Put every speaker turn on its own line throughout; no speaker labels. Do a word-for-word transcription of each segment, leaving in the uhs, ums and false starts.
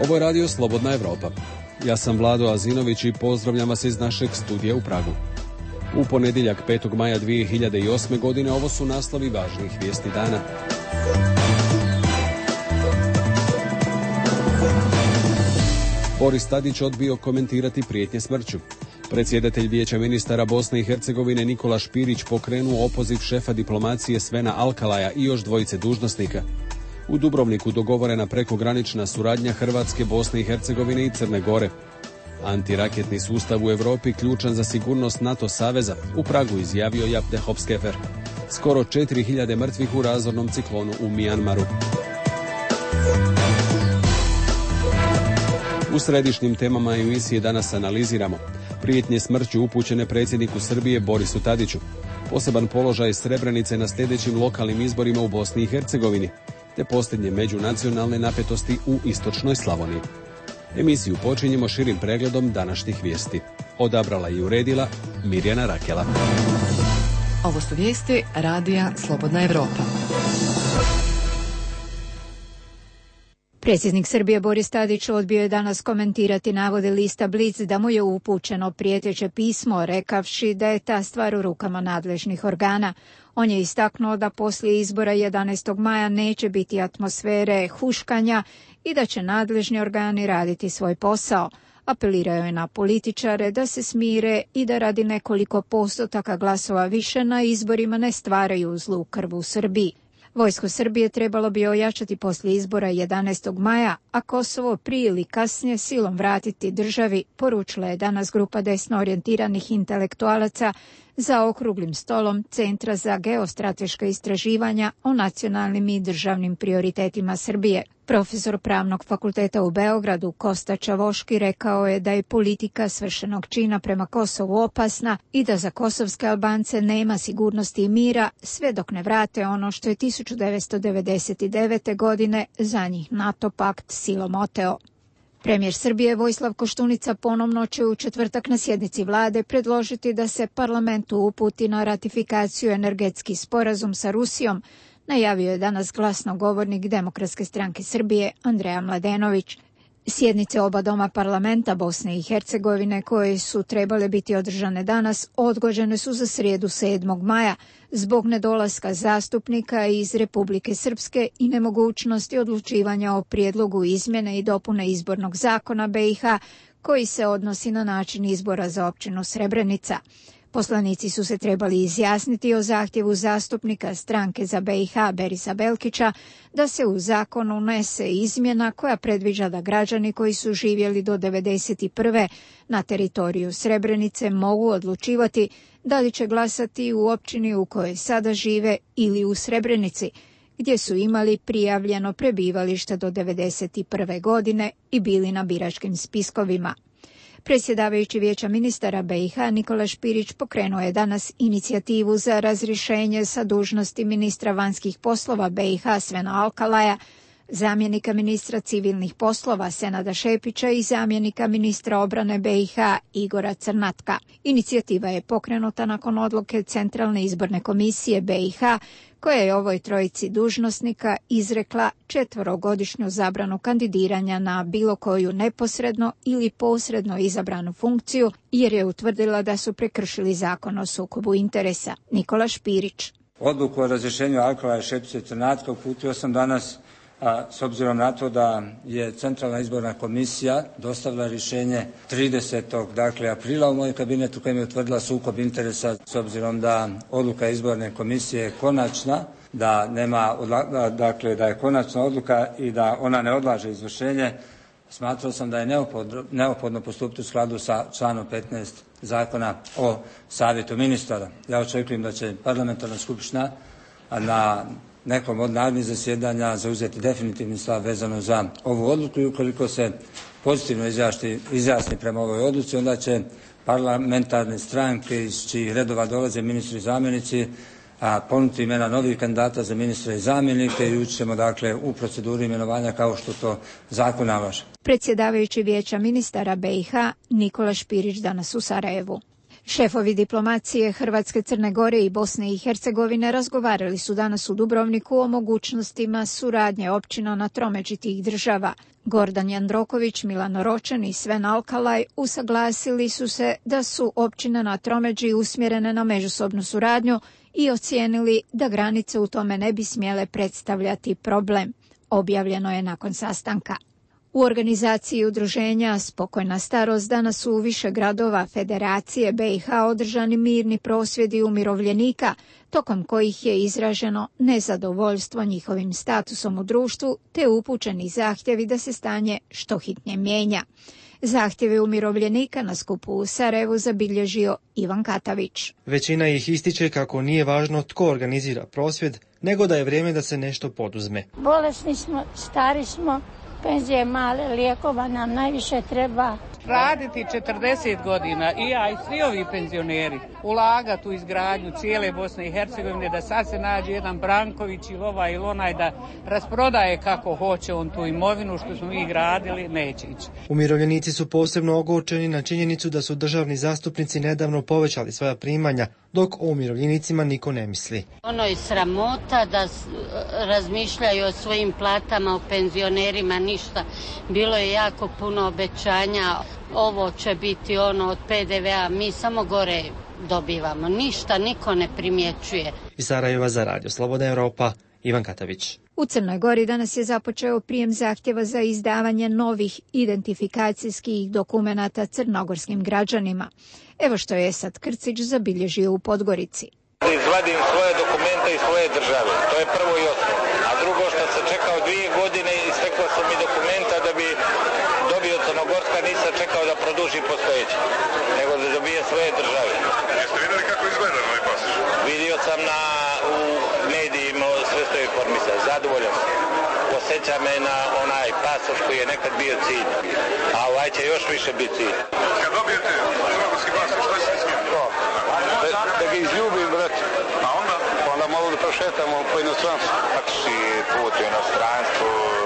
Ovo je radio Slobodna Evropa. Ja sam Vlado Azinović i pozdravljam vas iz našeg studija u Pragu. U ponedjeljak petog maja dvije hiljade osme. godine ovo su naslovi važnih vijesti dana. Boris Tadić odbio komentirati prijetnje smrću. Predsjedatelj Vijeća ministara Bosne i Hercegovine Nikola Špirić pokrenuo opoziv šefa diplomacije Svena Alkalaja i još dvojice dužnosnika. U Dubrovniku dogovorena prekogranična suradnja Hrvatske, Bosne i Hercegovine i Crne Gore. Antiraketni sustav u Europi ključan za sigurnost NATO saveza, u Pragu izjavio Jaap de Hoop Scheffer. Skoro četiri hiljade mrtvih u razornom ciklonu u Mijanmaru. U središnjim temama emisije danas analiziramo prijetnje smrću upućene predsjedniku Srbije Borisu Tadiću, poseban položaj Srebrenice na sljedećim lokalnim izborima u Bosni i Hercegovini, te posljednje međunacionalne napetosti u istočnoj Slavoniji. Emisiju počinjemo širim pregledom današnjih vijesti. Odabrala i uredila Mirjana Rakela.
Ovo su vijesti radija Slobodna Evropa.
Predsjednik Srbije Boris Tadić odbio je danas komentirati navode lista Blic da mu je upućeno prijeteće pismo, rekavši da je ta stvar u rukama nadležnih organa. On je istaknuo da poslije izbora jedanaestog maja neće biti atmosfere huškanja i da će nadležni organi raditi svoj posao. Apelirao je na političare da se smire i da radi nekoliko postotaka glasova više na izborima ne stvaraju zlu krv u Srbiji. Vojsko Srbije trebalo bi ojačati poslije izbora jedanaestog maja, a Kosovo prije ili kasnije silom vratiti državi, poručila je danas grupa desno orijentiranih intelektualaca za okruglim stolom Centra za geostrateška istraživanja o nacionalnim i državnim prioritetima Srbije. Profesor Pravnog fakulteta u Beogradu Kosta Čavoški rekao je da je politika svršenog čina prema Kosovu opasna i da za kosovske Albance nema sigurnosti i mira sve dok ne vrate ono što je tisuću devetsto devedeset devete. godine za njih NATO pakt silom oteo. Premijer Srbije Vojislav Koštunica ponovno će u četvrtak na sjednici vlade predložiti da se parlamentu uputi na ratifikaciju energetski sporazum sa Rusijom, najavio je danas glasnogovornik Demokratske stranke Srbije Andreja Mladenović. Sjednice oba doma parlamenta Bosne i Hercegovine, koje su trebale biti održane danas, odgođene su za srijedu sedmog maja zbog nedolaska zastupnika iz Republike Srpske i nemogućnosti odlučivanja o prijedlogu izmjene i dopune izbornog zakona B i H koji se odnosi na način izbora za općinu Srebrenica. Poslanici su se trebali izjasniti o zahtjevu zastupnika stranke za B i H Berisa Belkića da se u zakon unese izmjena koja predviđa da građani koji su živjeli do devedeset prve na teritoriju Srebrenice mogu odlučivati da li će glasati u općini u kojoj sada žive ili u Srebrenici, gdje su imali prijavljeno prebivalište do devedeset prve. godine i bili na biračkim spiskovima. Predsjedavajući Vijeća ministara B i H Nikola Špirić pokrenuo je danas inicijativu za razrješenje sa dužnosti ministra vanjskih poslova B i H Svena Alkalaja, zamjenika ministra civilnih poslova Senada Šepića i zamjenika ministra obrane B i H Igora Crnatka. Inicijativa je pokrenuta nakon odluke Centralne izborne komisije B i H koja je ovoj trojici dužnosnika izrekla četverogodišnju zabranu kandidiranja na bilo koju neposredno ili posredno izabranu funkciju jer je utvrdila da su prekršili zakon o sukobu interesa. Nikola Špirić.
Odluku o razrješenju Alkalaja, Šepića i Crnatka uputio sam danas a s obzirom na to da je Centralna izborna komisija dostavila rješenje tridesetog dakle aprila u moj kabinet u kojem je utvrdila sukob interesa, s obzirom da odluka izborne komisije je konačna, da nema dakle da je konačna odluka i da ona ne odlaže izvršenje. Smatrao sam da je neophodno, neophodno postupiti u skladu sa članom petnaest Zakona o savjetu ministara. Ja očekujem da će parlamentarna skupština na nekom od narednih zasjedanja zauzeti definitivni stav vezano za ovu odluku i ukoliko se pozitivno izjasni, izjasni prema ovoj odluci, onda će parlamentarne stranke iz čijih redova dolaze ministri i zamjenici a ponuditi imena novih kandidata za ministre i zamjenike i ući ćemo dakle u proceduru imenovanja kao što to zakon nalaže.
Predsjedavajući Vijeća ministara B i H Nikola Špirić danas u Sarajevu. Šefovi diplomacije Hrvatske, Crne Gore i Bosne i Hercegovine razgovarali su danas u Dubrovniku o mogućnostima suradnje općina na tromeđi tih država. Gordan Jandroković, Milano Ročen i Sven Alkalaj usaglasili su se da su općine na tromeđi usmjerene na međusobnu suradnju i ocijenili da granice u tome ne bi smjele predstavljati problem. Objavljeno je nakon sastanka. U organizaciji udruženja Spokojna starost danas su u više gradova Federacije B i H održani mirni prosvjedi umirovljenika, tokom kojih je izraženo nezadovoljstvo njihovim statusom u društvu te upućeni zahtjevi da se stanje što hitnije mijenja. Zahtjeve umirovljenika na skupu u Sarajevu zabilježio Ivan Katavić.
Većina ih ističe kako nije važno tko organizira prosvjed, nego da je vrijeme da se nešto poduzme.
Bolesni smo, stari smo, penzije male, lijekova nam najviše treba.
Raditi četrdeset godina i ja i svi ovi penzioneri ulagati u izgradnju cijele Bosne i Hercegovine, da sad se nađe jedan Branković ili ovaj ili onaj da rasprodaje kako hoće on tu imovinu što smo mi gradili, neće ići.
Umirovljenici su posebno ogorčeni na činjenicu da su državni zastupnici nedavno povećali svoja primanja, dok o umirovljenicima niko ne misli.
Ono je sramota da razmišljaju o svojim platama, o penzionerima, ništa. Bilo je jako puno obećanja, ovo će biti ono od P D V a, mi samo gore dobivamo, ništa niko ne primjećuje.
Iz Sarajeva za Radio Slobodna Europa, Ivan Katavić.
U Crnoj Gori danas je započeo prijem zahtjeva za izdavanje novih identifikacijskih dokumenata crnogorskim građanima. Evo što je Esad Krcić zabilježio u Podgorici.
Izvadim svoje dokumente iz svoje države, to je prvo i osnovno. A drugo što sam čekao dvije godine i stekao su mi dokumenta da bi dobio Crnogorska, nisam čekao da produži postojeće, nego da dobije svoje države.
Jeste vidjeli kako izgleda ovaj pasoš?
Vidio sam na, u medijima, sve što je informisao, zadovoljan sam. Posjeća me na onaj pasoš koji je nekad bio cilj, a ovaj će još više biti cilj.
Kad dobijete crnogorski pasoš, što će s njim?
Da, da ga izljubim, brate.
A onda?
Onda malo da prošetamo po inostranstvu. Lakši put u inostranstvu,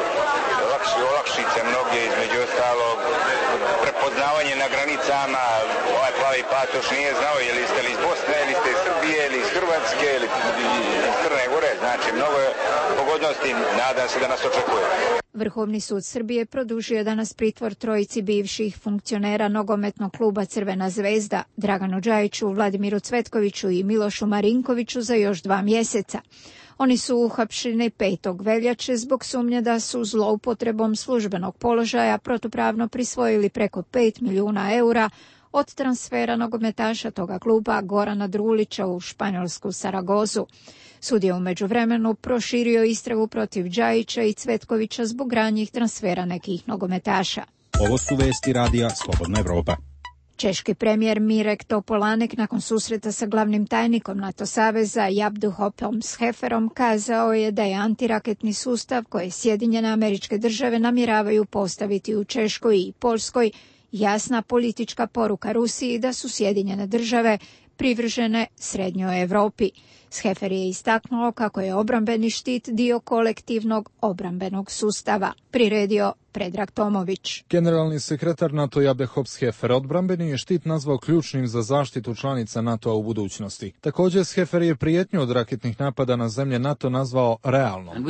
lakši olakšice mnoge, između ostalog, prepoznavanje na granicama. Ovaj plavi patoš nije znao je li ste li iz Bosne, ili ste iz Srbije, ili iz Hrvatske, ili iz Crne Gore. Znači, mnogo je pogodnosti, nadam se da nas očekuje.
Vrhovni sud Srbije produžio danas pritvor trojici bivših funkcionera nogometnog kluba Crvena zvezda, Draganu Džajiću, Vladimiru Cvetkoviću i Milošu Marinkoviću za još dva mjeseca. Oni su uhapšeni petog veljače zbog sumnje da su zloupotrebom službenog položaja protupravno prisvojili preko pet milijuna eura od transfera nogometaša toga kluba Gorana Drulića u španjolsku Saragozu. Sud je u međuvremenu proširio istragu protiv Džajića i Cvetkovića zbog ranjih transfera nekih nogometaša.
Ovo su vesti radija Slobodna Evropa.
Češki premijer Mirek Topolanek nakon susreta sa glavnim tajnikom NATO saveza Jabduhopom Schaefferom kazao je da je antiraketni sustav koje Sjedinjene Američke Države namjeravaju postaviti u Češkoj i Poljskoj jasna politička poruka Rusiji da su Sjedinjene Države privržene Srednjoj Europi. Schaeffer je istaknuo kako je obrambeni štit dio kolektivnog obrambenog sustava, priredio Predrag Tomović.
Generalni sekretar NATO Jabduhop Schaeffer odbrambeni je štit nazvao ključnim za zaštitu članica NATO-a u budućnosti. Također Schaeffer je prijetnju od raketnih napada na zemlje NATO nazvao realnom.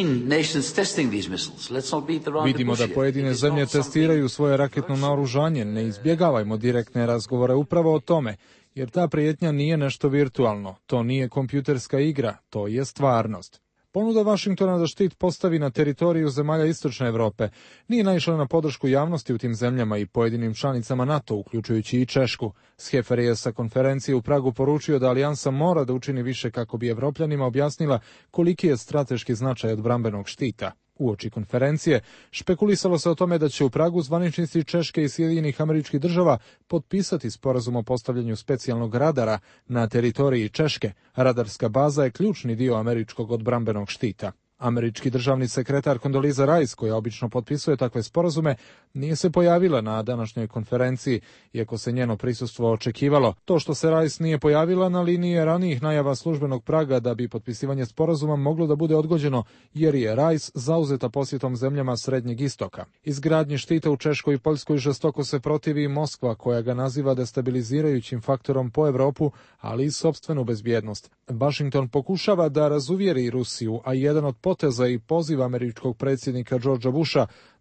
Vidimo da pojedine zemlje testiraju svoje raketno naoružanje, ne izbjegavajmo direktne razgovore upravo o tome. Jer ta prijetnja nije nešto virtualno, to nije kompjuterska igra, to je stvarnost. Ponuda Vašingtona da štit postavi na teritoriju zemalja Istočne Europe nije naišla na podršku javnosti u tim zemljama i pojedinim članicama NATO, uključujući i Češku. Schaeffer je sa konferencije u Pragu poručio da alijansa mora da učini više kako bi Evropljanima objasnila koliki je strateški značaj odbrambenog štita. Uoči konferencije špekulisalo se o tome da će u Pragu zvaničnici Češke i Sjedinjenih Američkih Država potpisati sporazum o postavljanju specijalnog radara na teritoriji Češke. Radarska baza je ključni dio američkog odbrambenog štita. Američki državni sekretar Condoleezza Rice, koja obično potpisuje takve sporazume, nije se pojavila na današnjoj konferenciji, iako se njeno prisustvo očekivalo. To što se Rice nije pojavila na liniji ranijih najava službenog praga da bi potpisivanje sporazuma moglo da bude odgođeno, jer je Rice zauzeta posjetom zemljama Srednjeg istoka. Izgradnji štita u Češkoj i Poljskoj žestoko se protivi Moskva, koja ga naziva destabilizirajućim faktorom po Evropu, ali i sopstvenu bezbjednost. Washington pokušava da razuvjeri Rusiju, a jedan od poteza i poziva američkog predsjednika Georgea Busha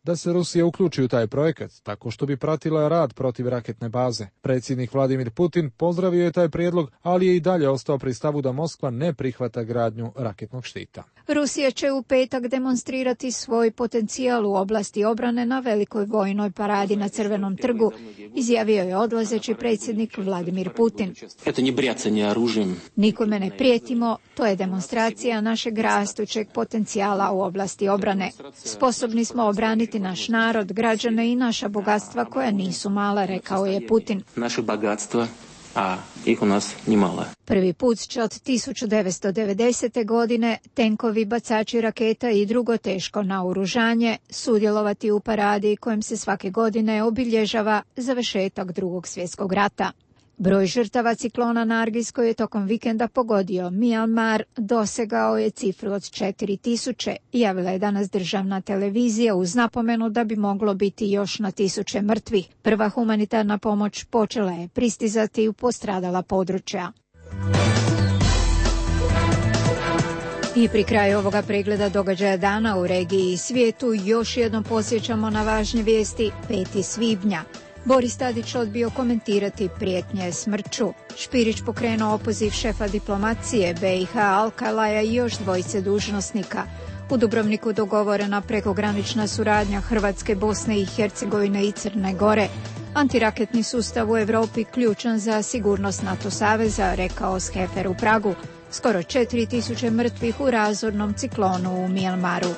da se Rusija uključi u taj projekat, tako što bi pratila rad protiv raketne baze. Predsjednik Vladimir Putin pozdravio je taj prijedlog, ali je i dalje ostao pri stavu da Moskva ne prihvata gradnju raketnog štita.
Rusija će u petak demonstrirati svoj potencijal u oblasti obrane na velikoj vojnoj paradi na Crvenom trgu, izjavio je odlazeći predsjednik Vladimir Putin. Nikome ne prijetimo, to je demonstracija našeg rastućeg potencijala u oblasti obrane. Sposobni smo obraniti naš narod, građane i naša bogatstva koja nisu mala, rekao je Putin.
Naše bogatstva, a ih u nas ni mala.
Prvi put će od tisuću devetsto devedesete. godine tenkovi, bacači raketa i drugo teško naoružanje sudjelovati u paradi kojem se svake godine obilježava završetak Drugog svjetskog rata. Broj žrtava ciklona Nargis koji je tokom vikenda pogodio Myanmar dosegao je cifru od četiri tisuće, javila je danas državna televizija uz napomenu da bi moglo biti još na tisuće mrtvih. Prva humanitarna pomoć počela je pristizati u postradala područja. I pri kraju ovoga pregleda događaja dana u regiji i svijetu još jednom podsjećamo na važne vijesti. peti svibnja. Boris Tadić odbio komentirati prijetnje smrću. Špirić pokrenuo opoziv šefa diplomacije be i ha Alkalaja i još dvojice dužnosnika. U Dubrovniku dogovorena prekogranična suradnja Hrvatske, Bosne i Hercegovine i Crne Gore. Antiraketni sustav u Europi ključan za sigurnost NATO saveza, rekao Schaeffer u Pragu. Skoro četiri tisuće mrtvih u razornom ciklonu u Myanmaru.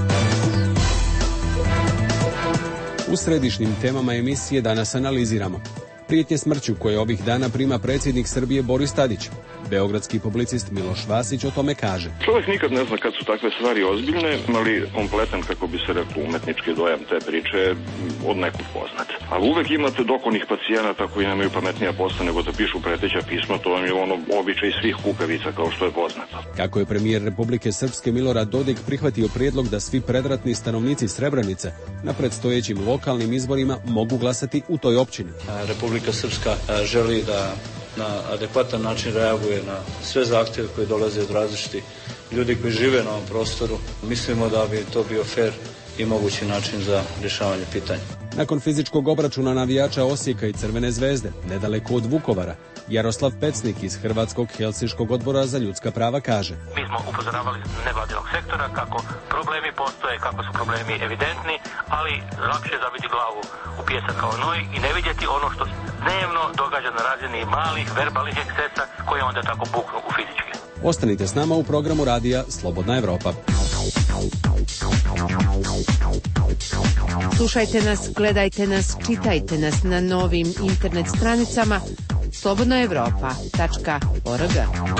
U središnjim temama emisije danas analiziramo prijetnje smrću koje ovih dana prima predsjednik Srbije Boris Tadić. Beogradski publicist Miloš Vasić o tome kaže.
Čovjek nikad ne zna kad su takve stvari ozbiljne, ali kompletan, kako bi se reklo, umetnički dojam te priče od nekog poznat. Ali uvek imate dokonih pacijenata koji nemaju pametnija posla nego da pišu preteća pisma, to vam je ono običaj svih kukavica kao što je poznato.
Kako je premijer Republike Srpske Milorad Dodik prihvatio prijedlog da svi predratni stanovnici Srebrenice na predstojećim lokalnim izborima mogu glasati u toj općini.
Republika Srpska želi da na adekvatan način reaguje na sve zahtjeve koji dolaze od različitih ljudi koji žive na ovom prostoru. Mislimo da bi to bio fer i mogući način za rješavanje pitanja.
Nakon fizičkog obračuna navijača Osijeka i Crvene zvezde, nedaleko od Vukovara, Jaroslav Pecnik iz Hrvatskog helsinškog odbora za ljudska prava kaže.
Mi smo upozoravali nevladinog sektora kako problemi postoje, kako su problemi evidentni, ali lakše je zabiti glavu u pijesak kao noj i ne vidjeti ono što dnevno događa na razini malih verbalnih ekscesa koji onda tako buknu u fizičke.
Ostanite s nama u programu radija Slobodna Evropa.
Slušajte nas, gledajte nas, čitajte nas na novim internet stranicama slobodna evropa tačka org.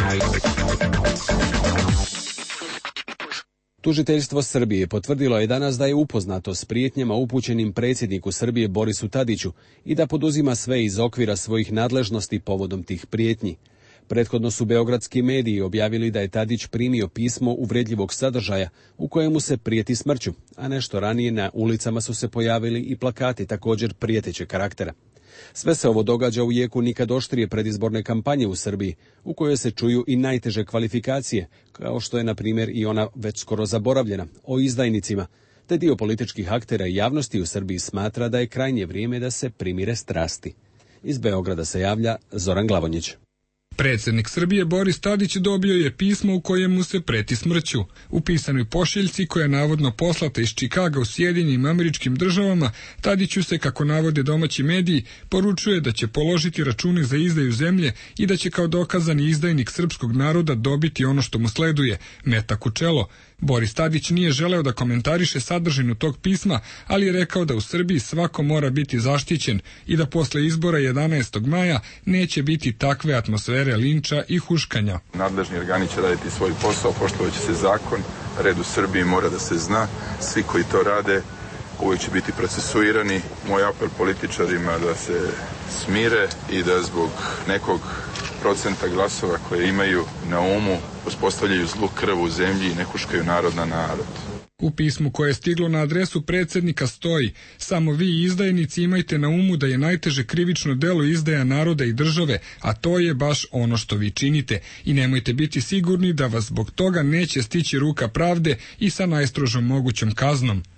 Tužiteljstvo Srbije potvrdilo je danas da je upoznato s prijetnjama upućenim predsjedniku Srbije Borisu Tadiću i da poduzima sve iz okvira svojih nadležnosti povodom tih prijetnji. Prethodno su beogradski mediji objavili da je Tadić primio pismo uvredljivog sadržaja u kojemu se prijeti smrću, a nešto ranije na ulicama su se pojavili i plakati također prijetećeg karaktera. Sve se ovo događa u jeku nikad oštrije predizborne kampanje u Srbiji, u kojoj se čuju i najteže kvalifikacije, kao što je na primjer i ona već skoro zaboravljena, o izdajnicima, te dio političkih aktera i javnosti u Srbiji smatra da je krajnje vrijeme da se primire strasti. Iz Beograda se javlja Zoran Glavonjić.
Predsjednik Srbije Boris Tadić dobio je pismo u kojemu se preti smrću. U pisanoj pošiljci koja je navodno poslata iz Čikaga u Sjedinjenim Američkim Državama, Tadiću se, kako navode domaći mediji, poručuje da će položiti račune za izdaju zemlje i da će kao dokazani izdajnik srpskog naroda dobiti ono što mu sleduje, metak u čelo. Boris Tadić nije želeo da komentariše sadržinu tog pisma, ali je rekao da u Srbiji svako mora biti zaštićen i da posle izbora jedanaestog maja neće biti takve atmosfere linča i huškanja.
Nadležni organi će raditi svoj posao, poštovaće se zakon, red u Srbiji mora da se zna, svi koji to rade uvijek će biti procesuirani. Moj apel političarima da se smire i da zbog nekog procenta glasova koje imaju na umu uspostavljaju zlu krv u zemlji i ne huškaju narod na narod.
U pismu koje je stiglo na adresu predsjednika stoji: samo vi izdajnici imajte na umu da je najteže krivično delo izdaja naroda i države, a to je baš ono što vi činite, i nemojte biti sigurni da vas zbog toga neće stići ruka pravde i sa najstrožom mogućom kaznom.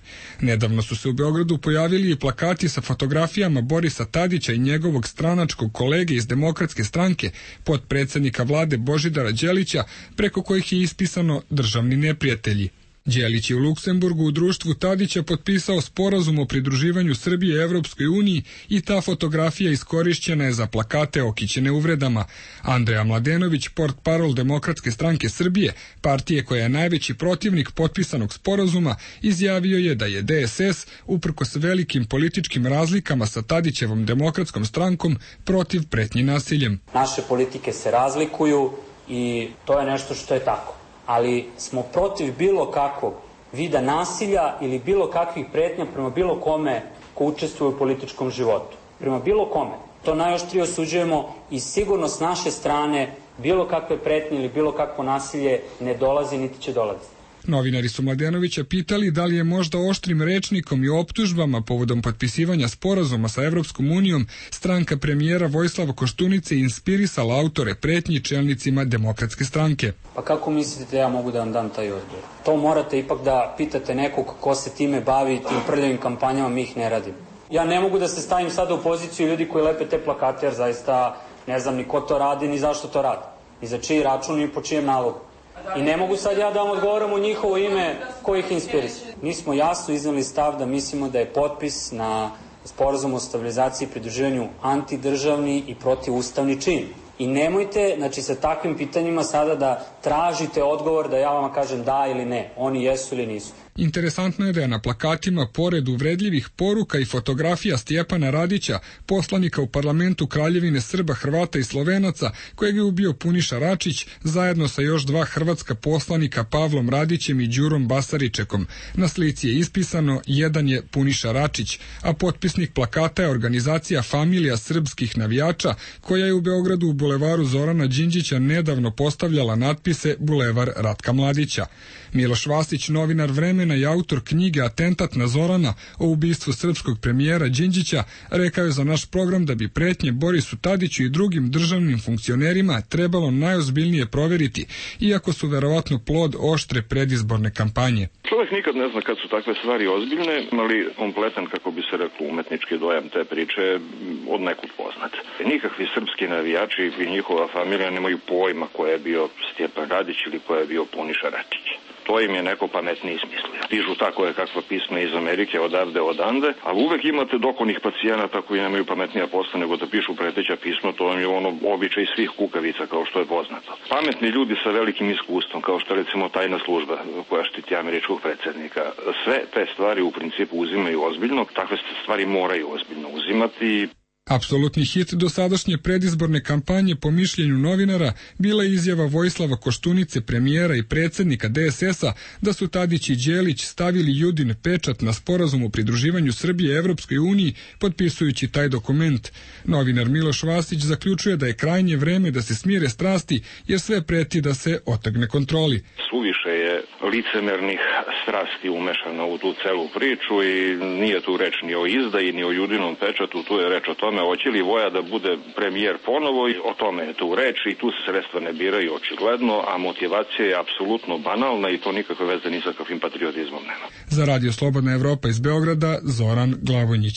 Nedavno su se u Beogradu pojavili i plakati sa fotografijama Borisa Tadića i njegovog stranačkog kolege iz Demokratske stranke, potpredsednika vlade Božidara Đelića, preko kojih je ispisano državni neprijatelji. Đelić je u Luksemburgu u društvu Tadića potpisao sporazum o pridruživanju Srbije Evropskoj uniji i ta fotografija iskorišćena je za plakate okićene uvredama. Andreja Mladenović, portparol Demokratske stranke Srbije, partije koja je najveći protivnik potpisanog sporazuma, izjavio je da je D S S, uprkos velikim političkim razlikama sa Tadićevom Demokratskom strankom, protiv pretnji nasiljem.
Naše politike se razlikuju i to je nešto što je tako. Ali smo protiv bilo kakvog vida nasilja ili bilo kakvih pretnja prema bilo kome ko učestvuje u političkom životu. Prema bilo kome. To najoštrije osuđujemo i sigurno s naše strane bilo kakve pretnje ili bilo kakvo nasilje ne dolazi niti će dolaziti.
Novinari su Mladenovića pitali da li je možda oštrim rečnikom i optužbama povodom potpisivanja sporazuma sa Evropskom unijom stranka premijera Vojislava Koštunice inspirisala autore pretnji čelnicima Demokratske stranke.
Pa kako mislite da ja mogu da vam dam taj odgovor? To morate ipak da pitate nekog ko se time bavi, tim prljavim kampanjama, mi ih ne radimo. Ja ne mogu da se stavim sada u poziciju ljudi koji lepe te plakate, jer zaista ne znam ni ko to radi, ni zašto to radi. Ni za čiji račun, ni po čijem nalogu. I ne mogu sad ja da vam odgovoram u njihovo ime ko ih inspiriše. Mi smo jasno iznali stav da mislimo da je potpis na sporazum o stabilizaciji i pridruživanju antidržavni i protivustavni čin. I nemojte, znači, sa takvim pitanjima sada da tražite odgovor da ja vama kažem da ili ne. Oni jesu ili nisu.
Interesantno je da je na plakatima, pored uvredljivih poruka i fotografija Stjepana Radića, poslanika u parlamentu Kraljevine Srba, Hrvata i Slovenaca, kojeg je ubio Puniša Račić, zajedno sa još dva hrvatska poslanika Pavlom Radićem i Đurom Basaričekom. Na slici je ispisano jedan je Puniša Račić, a potpisnik plakata je organizacija Familija srpskih navijača, koja je u Beogradu u bulevaru Zorana Đinđića nedavno postavljala natpise Bulevar Ratka Mladića. Miloš Vasić, novinar Vremena i autor knjige Atentat na Zorana o ubistvu srpskog premijera Đinđića, rekao je za naš program da bi pretnje Borisu Tadiću i drugim državnim funkcionerima trebalo najozbiljnije proveriti, iako su verovatno plod oštre predizborne kampanje.
Čovjek nikad ne zna kad su takve stvari ozbiljne, ali kompletan, kako bi se reklo, umetnički dojam te priče od nekud poznat. Nikakvi srpski navijači i njihova familija nemaju pojma ko je bio Stjepan Radić ili ko je bio Puniša Račić. To im je neko pametniji smislio. Pišu tako je kakva pisma iz Amerike, odavde, odande, ali uvek imate dokonih pacijenata koji nemaju pametnija posla nego da pišu preteća pisma, to je ono običaj svih kukavica, kao što je poznato. Pametni ljudi sa velikim iskustvom, kao što recimo tajna služba koja štiti američkog predsjednika, sve te stvari u principu uzimaju ozbiljno, takve stvari moraju ozbiljno uzimati.
Apsolutni hit dosadašnje predizborne kampanje, po mišljenju novinara, bila je izjava Vojislava Koštunice, premijera i predsjednika D S S-a, da su Tadić i Đelić stavili Judin pečat na sporazum o pridruživanju Srbije Evropskoj uniji, potpisujući taj dokument. Novinar Miloš Vasić zaključuje da je krajnje vreme da se smire strasti, jer sve preti da se otegne kontroli.
Suviše je licemernih strasti umešano u tu celu priču i nije tu reč ni o izdaji, ni o Judinom pečatu, tu je reč o tome hoće li Voja da bude premijer ponovo, i o tome je tu reč i tu se sredstva ne biraju očigledno, a motivacija je apsolutno banalna i to nikakve veze ni sa kakvim patriotizmom nema.
Za Radio Slobodna Evropa iz Beograda, Zoran Glavonjić.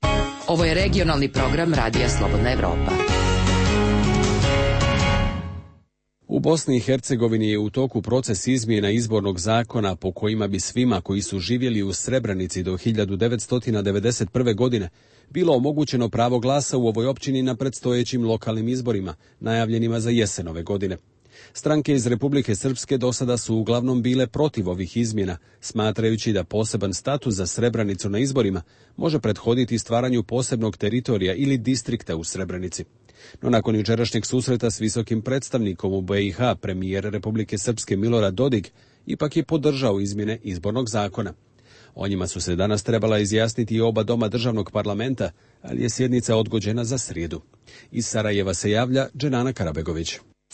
Ovo je regionalni program Radija Slobodna Evropa.
U Bosni i Hercegovini je u toku proces izmjena izbornog zakona po kojima bi svima koji su živjeli u Srebrenici do hiljadu devetsto devedeset prve. godine bilo omogućeno pravo glasa u ovoj općini na predstojećim lokalnim izborima, najavljenima za jesen ove godine. Stranke iz Republike Srpske do sada su uglavnom bile protiv ovih izmjena, smatrajući da poseban status za Srebrenicu na izborima može prethoditi stvaranju posebnog teritorija ili distrikta u Srebrenici. No nakon jučerašnjeg susreta s visokim predstavnikom u B i H, premijer Republike Srpske Milorad Dodik ipak je podržao izmjene izbornog zakona. O njima su se danas trebala izjasniti i oba doma državnog parlamenta, ali je sjednica odgođena za srijedu. Iz Sarajeva se javlja Dženana Karabegović.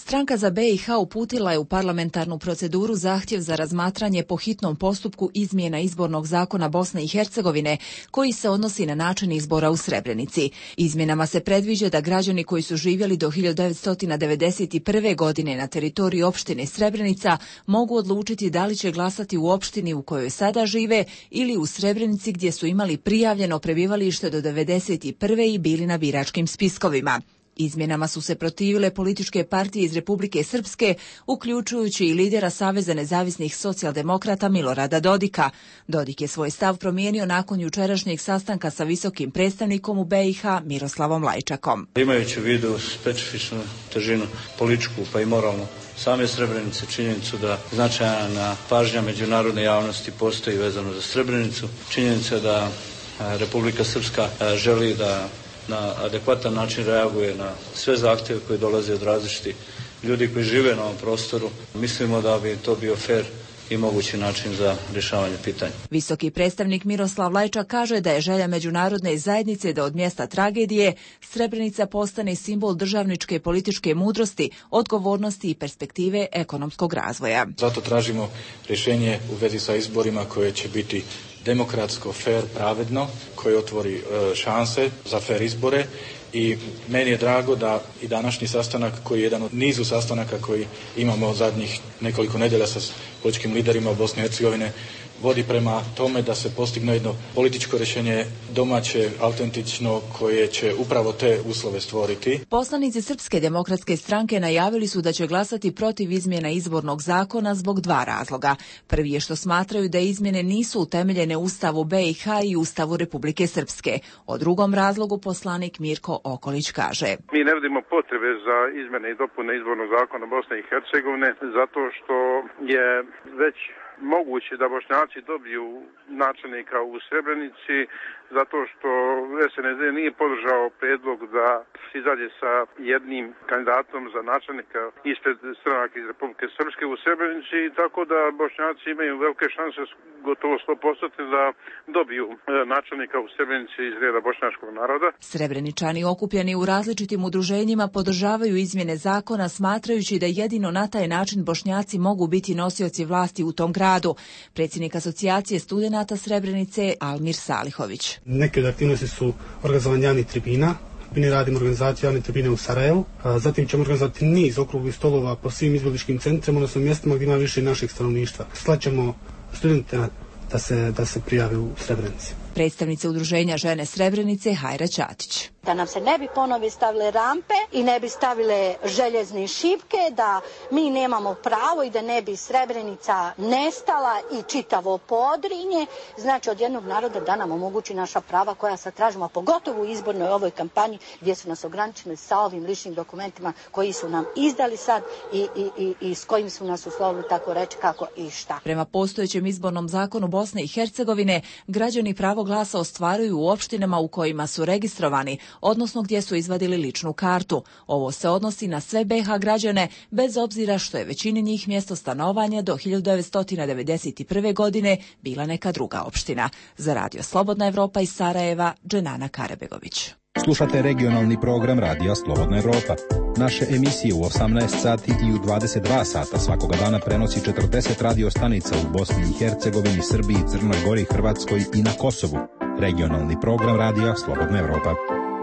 Stranka za B i H uputila je u parlamentarnu proceduru zahtjev za razmatranje po hitnom postupku izmjena izbornog zakona Bosne i Hercegovine koji se odnosi na način izbora u Srebrenici. Izmjenama se predviđa da građani koji su živjeli do hiljadu devetsto devedeset prve. godine na teritoriji opštine Srebrenica mogu odlučiti da li će glasati u opštini u kojoj sada žive ili u Srebrenici gdje su imali prijavljeno prebivalište do devedeset prve. i bili na biračkim spiskovima. Izmjenama su se protivile političke partije iz Republike Srpske, uključujući i lidera Saveza nezavisnih socijaldemokrata Milorada Dodika. Dodik je svoj stav promijenio nakon jučerašnjeg sastanka sa visokim predstavnikom u B i H Miroslavom Lajčakom.
Imajući u vidu specifičnu težinu političku pa i moralnu same Srebrenice, činjenicu da značajna pažnja međunarodne javnosti postoji vezano za Srebrenicu, činjenica da Republika Srpska želi da na adekvatan način reaguje na sve zahtjeve koji dolaze od različitih ljudi koji žive na ovom prostoru. Mislimo da bi to bio fer i mogući način za rješavanje pitanja.
Visoki predstavnik Miroslav Lajčak kaže da je želja međunarodne zajednice da od mjesta tragedije Srebrenica postane simbol državničke političke mudrosti, odgovornosti i perspektive ekonomskog razvoja.
Zato tražimo rješenje u vezi sa izborima koje će biti demokratsko, fer, pravedno, koje otvori e, šanse za fer izbore i meni je drago da i današnji sastanak koji je jedan od nizu sastanaka koji imamo zadnjih nekoliko nedjelja sa političkim liderima Bosne i Hercegovine vodi prema tome da se postigne jedno političko rješenje domaće, autentično, koje će upravo te uslove stvoriti.
Poslanici Srpske demokratske stranke najavili su da će glasati protiv izmjena izbornog zakona zbog dva razloga. Prvi je što smatraju da izmjene nisu utemeljene u Ustavu B i H i Ustavu Republike Srpske. O drugom razlogu poslanik Mirko Okolić kaže:
Mi ne vidimo potrebe za izmjene i dopune izbornog zakona Bosne i Hercegovine zato što je već moguće da Bošnjaci dobiju načelnika u Srebrenici zato što S N D nije podržao prijedlog da izađe sa jednim kandidatom za načelnika ispred stranaka iz Republike Srpske u Srebrenici, tako da Bošnjaci imaju velike šanse, gotovo sto posto da dobiju načelnika u Srebrenici iz reda bošnjačkog naroda.
Srebreničani okupljeni u različitim udruženjima podržavaju izmjene zakona smatrajući da jedino na taj način Bošnjaci mogu biti nosioci vlasti u tom gradu. Predsjednik asocijacije studenata Srebrenice Almir Salihović.
Neke od aktivnosti su organizovanje javnih tribina. Mi radimo organizaciju javne tribine u Sarajevu. Zatim ćemo organizovati niz okruglih stolova po svim izbjegličkim centrima, odnosno mjestima gdje ima više našeg stanovništva. Slaćemo studente da se, da se prijave u Srebrenici.
Predstavnica udruženja žene Srebrenice Hajra Ćatić.
Da nam se ne bi ponovo stavile rampe i ne bi stavile željezne šipke, da mi nemamo pravo i da ne bi Srebrenica nestala i čitavo Podrinje. Znači od jednog naroda da nam omogući naša prava koja sad tražimo, a pogotovo u izbornoj ovoj kampanji gdje su nas ograničili sa ovim ličnim dokumentima koji su nam izdali sad i, i, i, i s kojim su nas uslovili tako reći kako i šta.
Prema postojećem izbornom zakonu Bosne i Hercegovine, građani pravo glasa ostvaruju u opštinama u kojima su registrovani, odnosno gdje su izvadili ličnu kartu. Ovo se odnosi na sve B i H građane, bez obzira što je većini njih mjesto stanovanja do hiljadu devetsto devedeset prve. godine bila neka druga opština. Za Radio Slobodna Evropa iz Sarajeva, Dženana Karabegović.
Slušate regionalni program Radija Slobodna Evropa. Naše emisije u osamnaest sati i u dvadeset dva sata svakoga dana prenosi četrdeset radio stanica u Bosni i Hercegovini, Srbiji, Crnoj Gori, Hrvatskoj i na Kosovu. Regionalni program Radija Slobodna Evropa.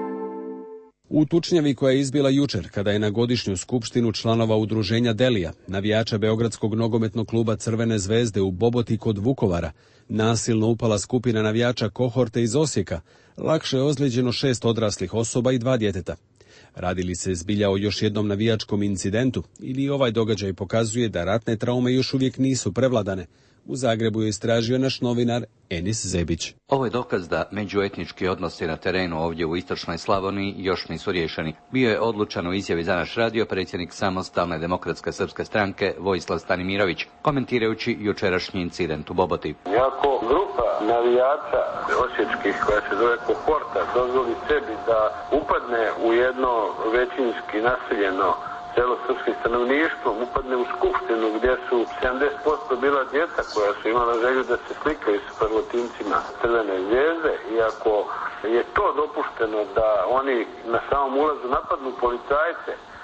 U tučnjavi koja je izbila jučer, kada je na godišnju skupštinu članova udruženja Delija, navijača Beogradskog nogometnog kluba Crvene zvezde u Boboti kod Vukovara, nasilno upala skupina navijača kohorte iz Osijeka, lakše je ozlijeđeno šest odraslih osoba i dva djeteta. Radi li se zbilja o još jednom navijačkom incidentu ili ovaj događaj pokazuje da ratne traume još uvijek nisu prevladane? U Zagrebu je istražio naš novinar Enis Zebić.
Ovo je dokaz da međuetnički odnosi na terenu ovdje u istočnoj Slavoniji još nisu riješeni. Bio je odlučan u izjavi za naš radio predsjednik Samostalne demokratske srpske stranke Vojislav Stanimirović, komentirajući jučerašnji incident u Boboti.
Jako grupa navijača osječkih koja se zove kohorta dozvoli sebi da upadne u jedno većinski naseljeno selo srpskim stanovništvom, upadne u skupštinu gdje su sedamdeset posto bila djeca koja su imala želju da se slikaju s prvotincima Crvene zvijezde, i ako je to dopušteno da oni na samom ulazu napadnu policajce,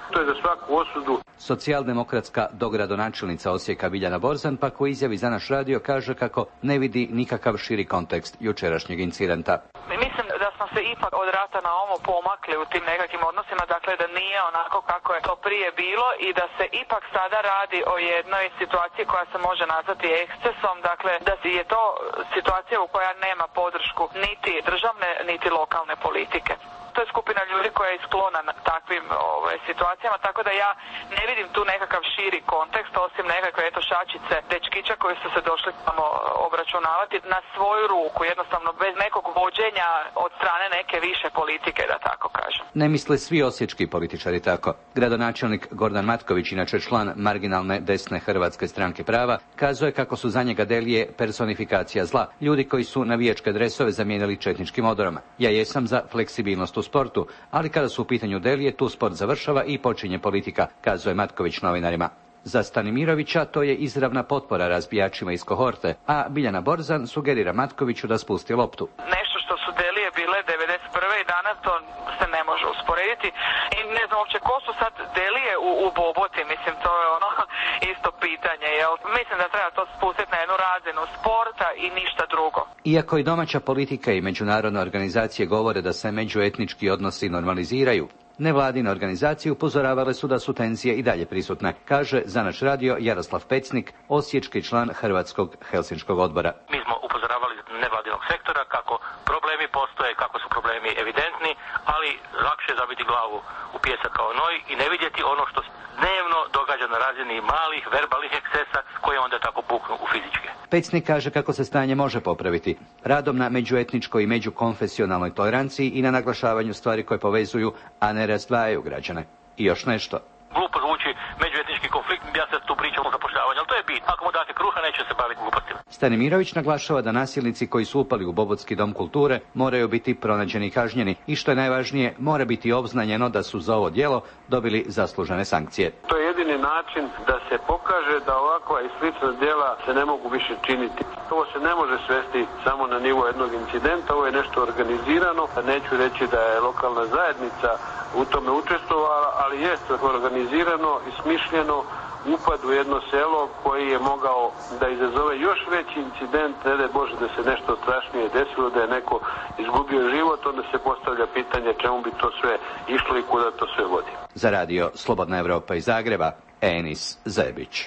To je za svaku osudu.
Socijaldemokratska dogradonačelnica Osijeka Biljana Borzan pak u izjavi za naš radio kaže kako ne vidi nikakav širi kontekst jučerašnjeg incidenta.
Mislim da smo se ipak od rata na ovo pomakli u tim nekakvim odnosima, dakle da nije onako kako je to prije bilo i da se ipak sada radi o jednoj situaciji koja se može nazvati ekscesom, dakle da je to situacija u koja nema podršku niti državne niti lokalne politike. To je skupina ljudi koja je sklona takvim ovaj, situacijama, tako da ja ne vidim tu nekakav širi kontekst, osim nekakve eto šačice dečkića koji su se došli tamo obračunavati na svoju ruku, jednostavno bez nekog vođenja od strane neke više politike, da tako kažem.
Ne misle svi osječki političari tako. Gradonačelnik Gordan Matković, inače član marginalne desne Hrvatske stranke prava, kazuje kako su za njega Delije personifikacija zla, ljudi koji su navijačke dresove zamijenili četničkim odorom. Ja jesam za fleksibilnost u sportu, ali kada su u pitanju Delije, tu sport završava i počinje politika, kazuje Matković novinarima. Za Stanimirovića to je izravna potpora razbijačima iz kohorte, a Biljana Borzan sugerira Matkoviću da spusti loptu.
Nešto što su Delije bile devedeset prve i danas to se ne može usporediti i ne znam uopće ko su sad Delije u, u Boboti, mislim to je ono isto pitanje, jel? Mislim da treba to spustiti na jednu razinu sporta i ništa drugo.
Iako i domaća politika i međunarodne organizacije govore da se međuetnički odnosi normaliziraju, nevladine organizacije upozoravale su da su tenzije i dalje prisutne, kaže za naš radio Jaroslav Pecnik, osječki član Hrvatskog helsinškog odbora.
Mi smo upozoravali nevladinog sektora kako problemi postoje, kako su problemi evidentni, ali lakše je zabiti glavu u pijesak kao noj i ne vidjeti ono što dnevno događa na razini malih verbalnih ekscesa koje onda tako buknu u fizičke.
Pecnik kaže kako se stanje može popraviti radom na međuetničkoj i međukonfesionalnoj toleranciji i na naglašavanju stvari koje povezuju, a ne razdvajaju građane. I još nešto.
Glupo zvuči međuetnički konflikt, ja sad tu pričam o zapošljavanju, ali to je bit. Ako mu date kruha, neće se baviti glupostima.
Stanimirović naglašava da nasilnici koji su upali u Bobotski dom kulture moraju biti pronađeni i kažnjeni i što je najvažnije, mora biti obznanjeno da su za ovo djelo dobili zaslužene sankcije.
To je jedini način da se pokaže da ovakva i slična djela se ne mogu više činiti. Ovo se ne može svesti samo na nivo jednog incidenta, ovo je nešto organizirano. Neću reći da je lokalna zajednica u tome učestvovala, ali jeste organizirano i smišljeno upad u jedno selo koji je mogao da izazove još veći incident, ne daj Bože da se nešto strašnije desilo, da je neko izgubio život, onda se postavlja pitanje čemu bi to sve išlo i kuda to sve vodi.
Za radio Slobodna Evropa iz Zagreba, Enis Zebić.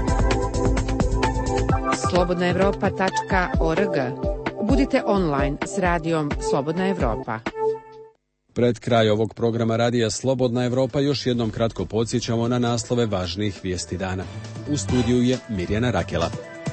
slobodna evropa tačka org. Budite online s radijom Slobodna Evropa.
Pred kraj ovog programa radija Slobodna Evropa još jednom kratko podsjećamo na naslove važnijih vijesti dana. U studiju je Mirjana Rakela.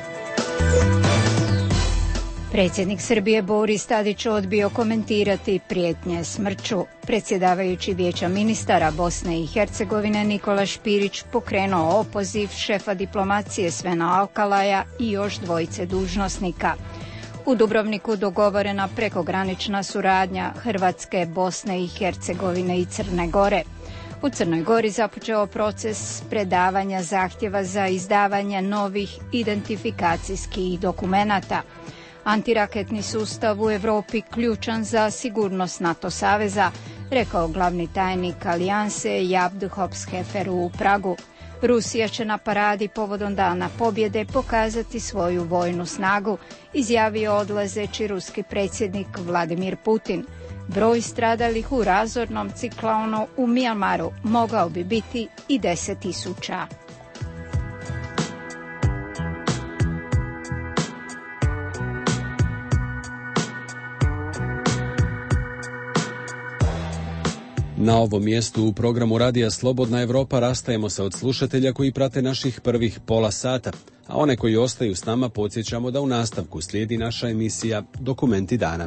Predsjednik Srbije Boris Tadić odbio komentirati prijetnje smrću. Predsjedavajući Vijeća ministara Bosne i Hercegovine Nikola Špirić pokrenuo opoziv šefa diplomacije Svena Alkalaja i još dvojice dužnosnika. U Dubrovniku dogovorena prekogranična suradnja Hrvatske, Bosne i Hercegovine i Crne Gore. U Crnoj Gori započeo proces predavanja zahtjeva za izdavanje novih identifikacijskih dokumenata. Antiraketni sustav u Europi ključan za sigurnost NATO saveza, rekao glavni tajnik Alijanse Jabd Hopshefer u Pragu. Rusija će na paradi povodom Dana pobjede pokazati svoju vojnu snagu, izjavio odlazeći ruski predsjednik Vladimir Putin. Broj stradalih u razornom ciklonu u Mjanmaru mogao bi biti i deset tisuća.
Na ovom mjestu u programu radija Slobodna Evropa rastajemo se od slušatelja koji prate naših prvih pola sata, a one koji ostaju s nama podsjećamo da u nastavku slijedi naša emisija Dokumenti dana.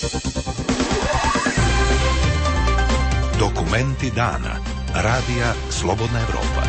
Dokumenti dana. Radija Slobodna Evropa.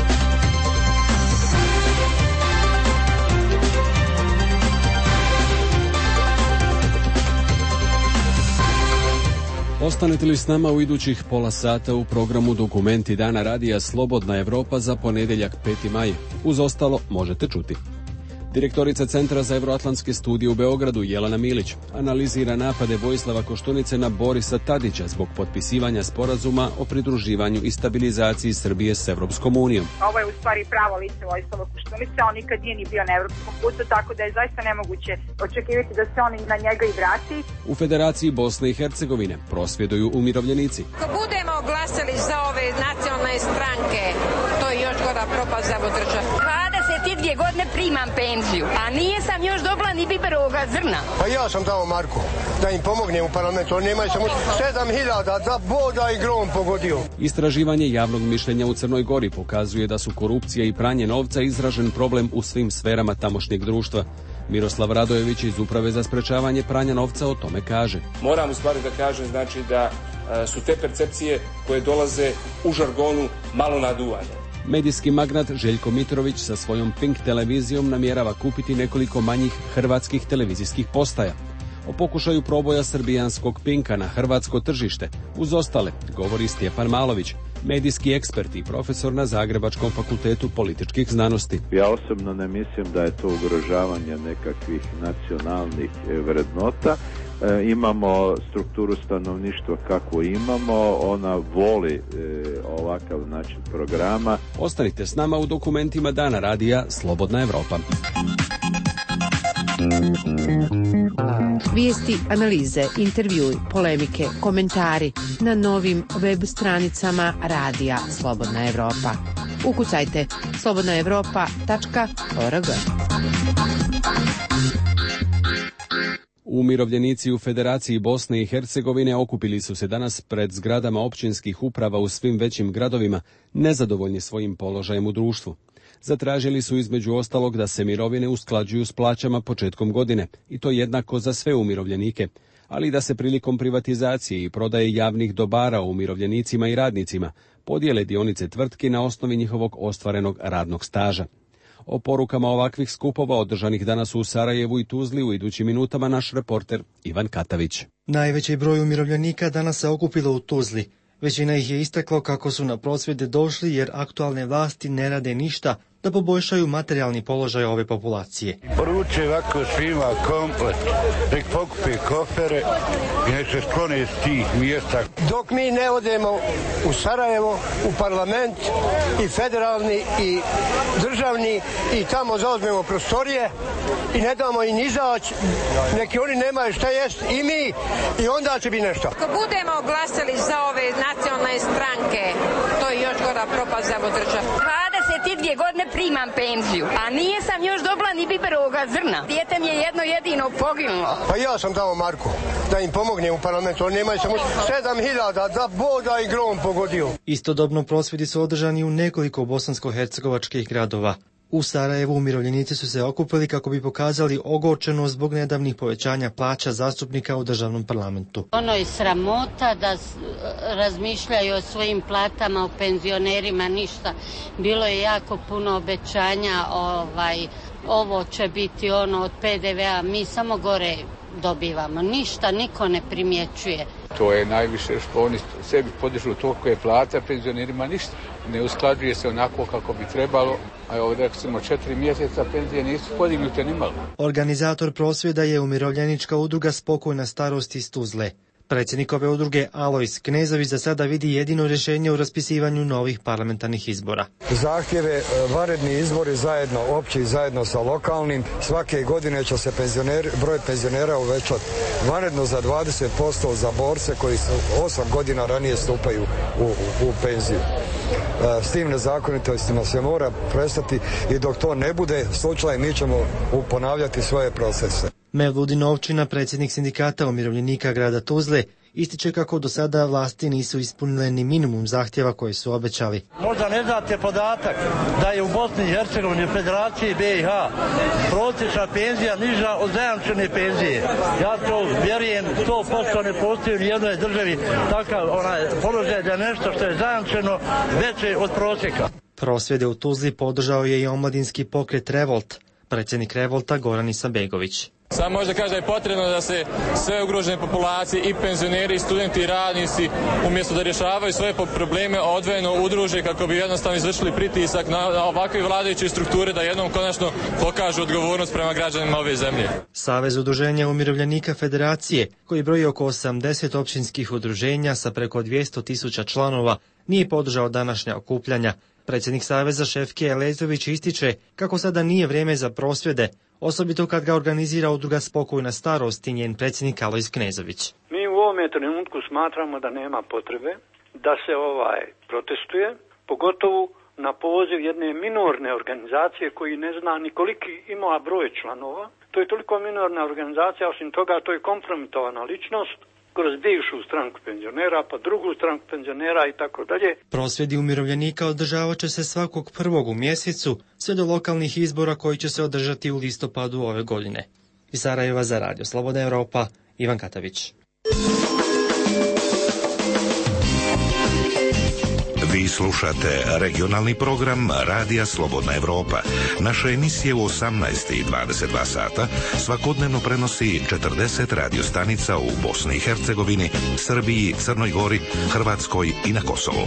Ostanete li s nama u idućih pola sata u programu Dokumenti dana Radija Slobodna Evropa za ponedjeljak peti maj. Uz ostalo možete čuti. Direktorica Centra za euroatlantske studije u Beogradu Jelena Milić analizira napade Vojislava Koštunice na Borisa Tadića zbog potpisivanja sporazuma o pridruživanju i stabilizaciji Srbije s Evropskom unijom.
Ovo je u stvari pravo lice Vojislava Koštunice, on nikad nije ni bio na evropskom putu, tako da je zaista nemoguće očekivati da se on na njega i vrati.
U Federaciji Bosne i Hercegovine prosvjeduju umirovljenici.
Ako budemo glasali za ove nacionalne stranke, to je još gora propast za državu. dvadeset dvije godine primam penziju, a nije sam još dobila ni biberovoga zrna.
Pa ja sam dao Marku da im pomognem u parlamentu, oni nemaju samo sedam hiljada da boda i grom pogodio.
Istraživanje javnog mišljenja u Crnoj Gori pokazuje da su korupcija i pranje novca izražen problem u svim sferama tamošnjeg društva. Miroslav Radojević iz Uprave za sprečavanje pranja novca o tome kaže.
Moram u stvari da kažem znači da a, su te percepcije koje dolaze u žargonu malo naduvane.
Medijski magnat Željko Mitrović sa svojom Pink televizijom namjerava kupiti nekoliko manjih hrvatskih televizijskih postaja. O pokušaju proboja srbijanskog Pinka na hrvatsko tržište, uz ostale, govori Stjepan Malović, medijski ekspert i profesor na Zagrebačkom fakultetu političkih znanosti.
Ja osobno ne mislim da je to ugrožavanje nekakvih nacionalnih vrednota. E, imamo strukturu stanovništva kako imamo, ona voli e, ovakav način programa.
Ostanite s nama u Dokumentima dana Radija Slobodna Evropa.
Vijesti, analize, intervjui, polemike, komentari na novim web stranicama Radija Slobodna Evropa. Ukucajte slobodna evropa tačka org.
Umirovljenici u Federaciji Bosne i Hercegovine okupili su se danas pred zgradama općinskih uprava u svim većim gradovima, nezadovoljni svojim položajem u društvu. Zatražili su između ostalog da se mirovine usklađuju s plaćama početkom godine, i to jednako za sve umirovljenike, ali i da se prilikom privatizacije i prodaje javnih dobara umirovljenicima i radnicima podijele dionice tvrtki na osnovi njihovog ostvarenog radnog staža. O porukama ovakvih skupova održanih danas u Sarajevu i Tuzli u idućim minutama naš reporter Ivan Katavić.
Najveći broj umirovljenika danas se okupilo u Tuzli. Većina ih je istaklo kako su na prosvjede došli jer aktualne vlasti ne rade ništa da poboljšaju materijalni položaj ove populacije.
Poruče ovako svima komplet, nek pokupe kofere i nek se sklone s tih mjesta.
Dok mi ne odemo u Sarajevo, u parlament i federalni i državni i tamo zauzmemo prostorije i ne damo im izaći, neki oni nemaju šta jest i mi i onda će bi nešto.
Ako budemo glasali za ove nacionalne stranke, to je još gora propast za državu. dvadeset dvije godine primam penziju, a nije sam još dobila ni biberovoga zrna. Dijete mi je jedno jedino poginulo.
Pa ja sam dao Marku da im pomognem u parlamentu, oni nemaju samo sedam hiljada da boda i grom pogodio.
Istodobno prosvjedi su održani u nekoliko bosansko-hercegovačkih gradova. U Sarajevu umirovljenici su se okupili kako bi pokazali ogorčenost zbog nedavnih povećanja plaća zastupnika u državnom parlamentu.
Ono je sramota da razmišljaju o svojim platama, o penzionerima, ništa. Bilo je jako puno obećanja, ovaj, ovo će biti ono od pe de ve a, mi samo gore dobivamo. Ništa, niko ne primjećuje.
To je najviše što oni sebi podižu toliko je plata, penzionerima ništa. Ne usklađuje se onako kako bi trebalo, a evo recimo četiri mjeseca penzije nisu podignute nimalo.
Organizator prosvjeda je umirovljenička udruga Spokojna starost iz Tuzle. Predsjednik ove udruge Alojz Knezović za sada vidi jedino rješenje u raspisivanju novih parlamentarnih izbora.
Zahtjeve vanredni izbori zajedno, opći zajedno sa lokalnim. Svake godine će se penzioner, broj penzionera uvećati vanredno za dvadeset posto za borce koji osam godina ranije stupaju u, u, u penziju. S tim nezakonitostima se mora prestati i dok to ne bude slučaj mi ćemo ponavljati svoje procese.
Mevludin Ovčina, predsjednik sindikata umirovljenika grada Tuzle, Ističe kako do sada vlasti nisu ispunile ni minimum zahtjeva koje su obećali.
Možda ne znate podatak da je u Bosni i Hercegovini, Federaciji B i H, prosječna penzija niža od zajamčene penzije. Ja to vjerujem sto posto ne postoji u jednoj državi takav onaj položaj da nešto što je zajamčeno veće od prosjeka.
Prosvjede u Tuzli podržao je i omladinski pokret Revolt. Predsjednik Revolta Goran Isambegović.
Samo možda kaže da je potrebno da se sve ugrožene populacije, i penzioneri, i studenti, i radnici, umjesto da rješavaju svoje probleme, odvojeno udruže kako bi jednostavno izvršili pritisak na ovakve vladajuće strukture da jednom konačno pokažu odgovornost prema građanima ove zemlje.
Savez udruženja umirovljenika Federacije, koji broji oko osamdeset općinskih udruženja sa preko dvjesto tisuća članova, nije podržao današnja okupljanja. Predsjednik Saveza Šefke Elezović ističe kako sada nije vrijeme za prosvjede, osobito kad ga organizira udruga Spokojna starost i njen predsjednik Alojz Knezović.
Mi u ovome trenutku smatramo da nema potrebe da se ovaj protestuje, pogotovo na poziv jedne minorne organizacije koji ne zna ni koliki ima broj članova. To je toliko minorna organizacija, osim toga to je kompromitovana ličnost kroz bivšu stranku penzionera, pa drugu stranku penzionera i tako dalje.
Prosvjedi umirovljenika održavat će se svakog prvog u mjesecu, sve do lokalnih izbora koji će se održati u listopadu ove godine. Iz Sarajeva za Radio Slobodna Europa, Ivan Katavić.
Vi slušate regionalni program Radija Slobodna Europa. Naše emisije u osamnaest i dvadeset dva sata svakodnevno prenosi četrdeset radiostanica u Bosni i Hercegovini, Srbiji, Crnoj Gori, Hrvatskoj i na Kosovu.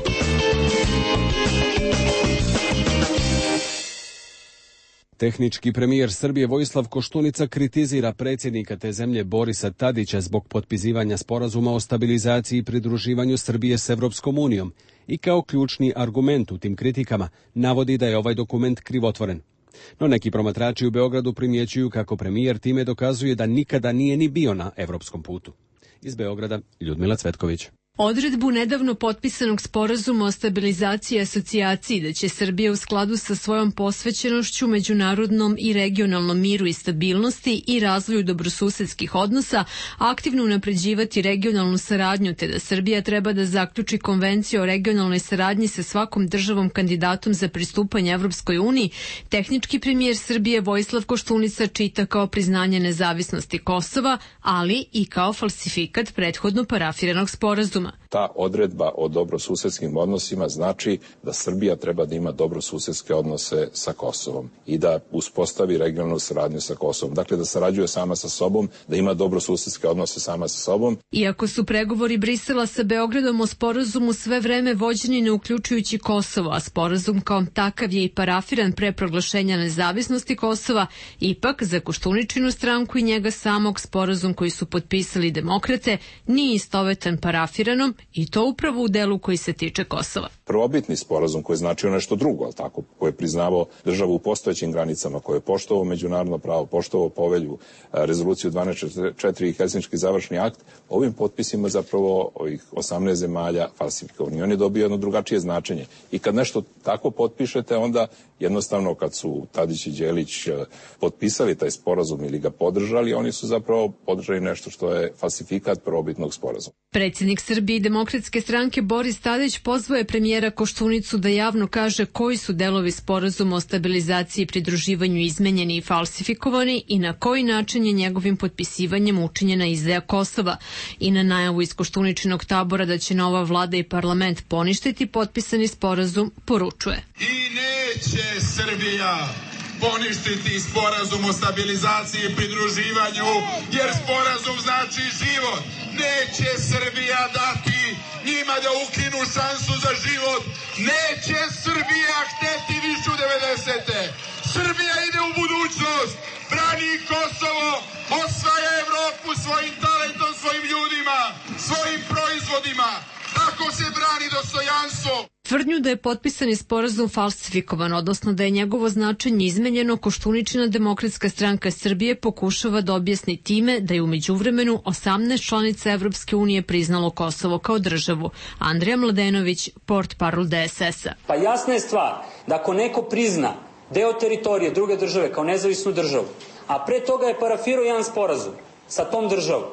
Tehnički premijer Srbije Vojislav Koštunica kritizira predsjednika te zemlje Borisa Tadića zbog potpisivanja sporazuma o stabilizaciji i pridruživanju Srbije s Evropskom unijom i kao ključni argument u tim kritikama navodi da je ovaj dokument krivotvoren. No neki promatrači u Beogradu primjećuju kako premijer time dokazuje da nikada nije ni bio na evropskom putu. Iz Beograda Ljudmila Cvetković.
Odredbu nedavno potpisanog sporazuma o stabilizaciji i asocijaciji da će Srbija u skladu sa svojom posvećenošću međunarodnom i regionalnom miru i stabilnosti i razvoju dobrosusedskih odnosa aktivno unapređivati regionalnu saradnju, te da Srbija treba da zaključi konvenciju o regionalnoj saradnji sa svakom državom kandidatom za pristupanje Evropskoj uniji, tehnički premijer Srbije Vojislav Koštunica čita kao priznanje nezavisnosti Kosova, ali i kao falsifikat prethodno parafiranog sporazuma.
Ta odredba o dobrosusedskim odnosima znači da Srbija treba da ima dobrosusedske odnose sa Kosovom i da uspostavi regionalnu saradnju sa Kosovom. Dakle, da sarađuje sama sa sobom, da ima dobrosusedske odnose sama sa sobom.
Iako su pregovori Brisela sa Beogradom o sporazumu sve vreme vođeni ne uključujući Kosovo, a sporazum kao takav je i parafiran pre proglašenja nezavisnosti Kosova, ipak za Koštuničinu stranku i njega samog sporazum koji su potpisali demokrate nije istovetan parafiranom i to upravo u delu koji se tiče Kosova.
Prvobitni sporazum koji je značio nešto drugo, ali tako, koji je priznavao državu u postojećim granicama, koji je poštovao međunarodno pravo, poštovao povelju, rezoluciju dvanaest četiri i Helsinški završni akt, ovim potpisima zapravo ovih osamnaest zemalja falsifikovani. On je dobio jedno drugačije značenje. I kad nešto tako potpišete, onda jednostavno kad su Tadić i Đelić potpisali taj sporazum ili ga podržali, oni su zapravo podržali nešto što je falsifikat prvobitnog sporazuma.
Predsjednik Srbije i Demokratske stranke Boris Tadić pozvao je premijera Koštunicu da javno kaže koji su delovi sporazuma o stabilizaciji i pridruživanju izmenjeni i falsifikovani i na koji način je njegovim potpisivanjem učinjena izdaja Kosova. I na najavu iz Koštuničinog tabora da će nova vlada i parlament poništiti potpisani sporazum poručuje.
I neće Srbija poništiti sporazum o stabilizaciji i pridruživanju, jer sporazum znači život. Neće Srbija dati njima da ukinu šansu za život. Neće Srbija hteti više u devedesete. Srbija ide u budućnost, brani Kosovo, osvaja Evropu svojim talentom, svojim ljudima, svojim proizvodima. Tako se brani dostojanstvo.
Tvrdnju da je potpisani sporazum falsifikovan, odnosno da je njegovo značenje izmenjeno, Koštuničina Demokratska stranka Srbije pokušava da objasni time da je u međuvremenu osamnaest članica Evropske unije priznalo Kosovo kao državu. Andrija Mladenović, portparol de es es a.
Pa jasna je stvar da ako neko prizna deo teritorije druge države kao nezavisnu državu, a pre toga je parafirao jedan sporazum sa tom državom,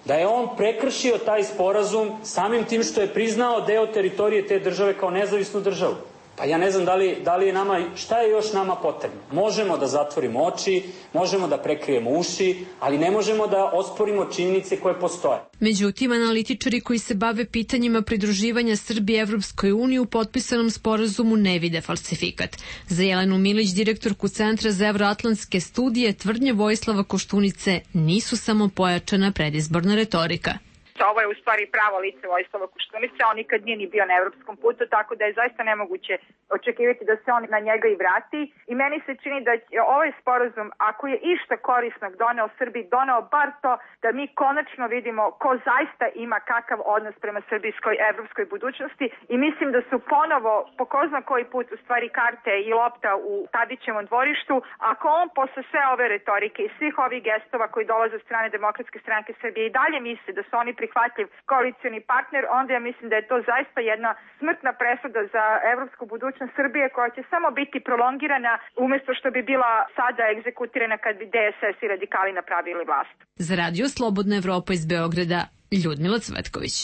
da je on prekršio taj sporazum samim tim što je priznao deo teritorije te države kao nezavisnu državu. Pa ja ne znam da li, da li je nama, šta je još nama potrebno. Možemo da zatvorimo oči, možemo da prekrijemo uši, ali ne možemo da osporimo činjenice koje postoje.
Međutim, analitičari koji se bave pitanjima pridruživanja Srbije Evropskoj uniji u potpisanom sporazumu ne vide falsifikat. Za Jelenu Milić, direktorku Centra za evroatlantske studije, tvrdnje Vojislava Koštunice nisu samo pojačana predizborna retorika.
Ovo je u stvari pravo lice Vojislava Koštunice, on nikad nije ni bio na evropskom putu, tako da je zaista nemoguće očekivati da se on na njega i vrati. I meni se čini da ovaj sporazum, ako je išta korisnog doneo Srbiji, doneo bar to da mi konačno vidimo ko zaista ima kakav odnos prema srbijskoj evropskoj budućnosti i mislim da su ponovo, po ko zna koji put, u stvari karte i lopta u Tadićevom dvorištu. Ako on posle sve ove retorike i svih ovih gestova koji dolaze od strane Demokratske stranke Srbije i dalje misli da su oni prihvatljiv koalicioni partner, onda ja mislim da je to zaista jedna smrtna presuda za evropsku budućnost Srbije koja će samo biti prolongirana umjesto što bi bila sada egzekutirana kad bi D S S i radikali napravili vlast.
Za Radio Slobodna Evropa iz Beograda, Ljudmila Cvetković.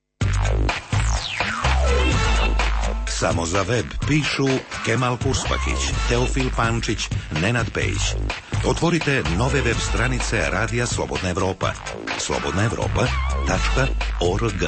Samo za web pišu Kemal Kurspakić, Teofil Pančić, Nenad Pejić. Otvorite nove web stranice Radija Slobodna Evropa. slobodna evropa tačka org.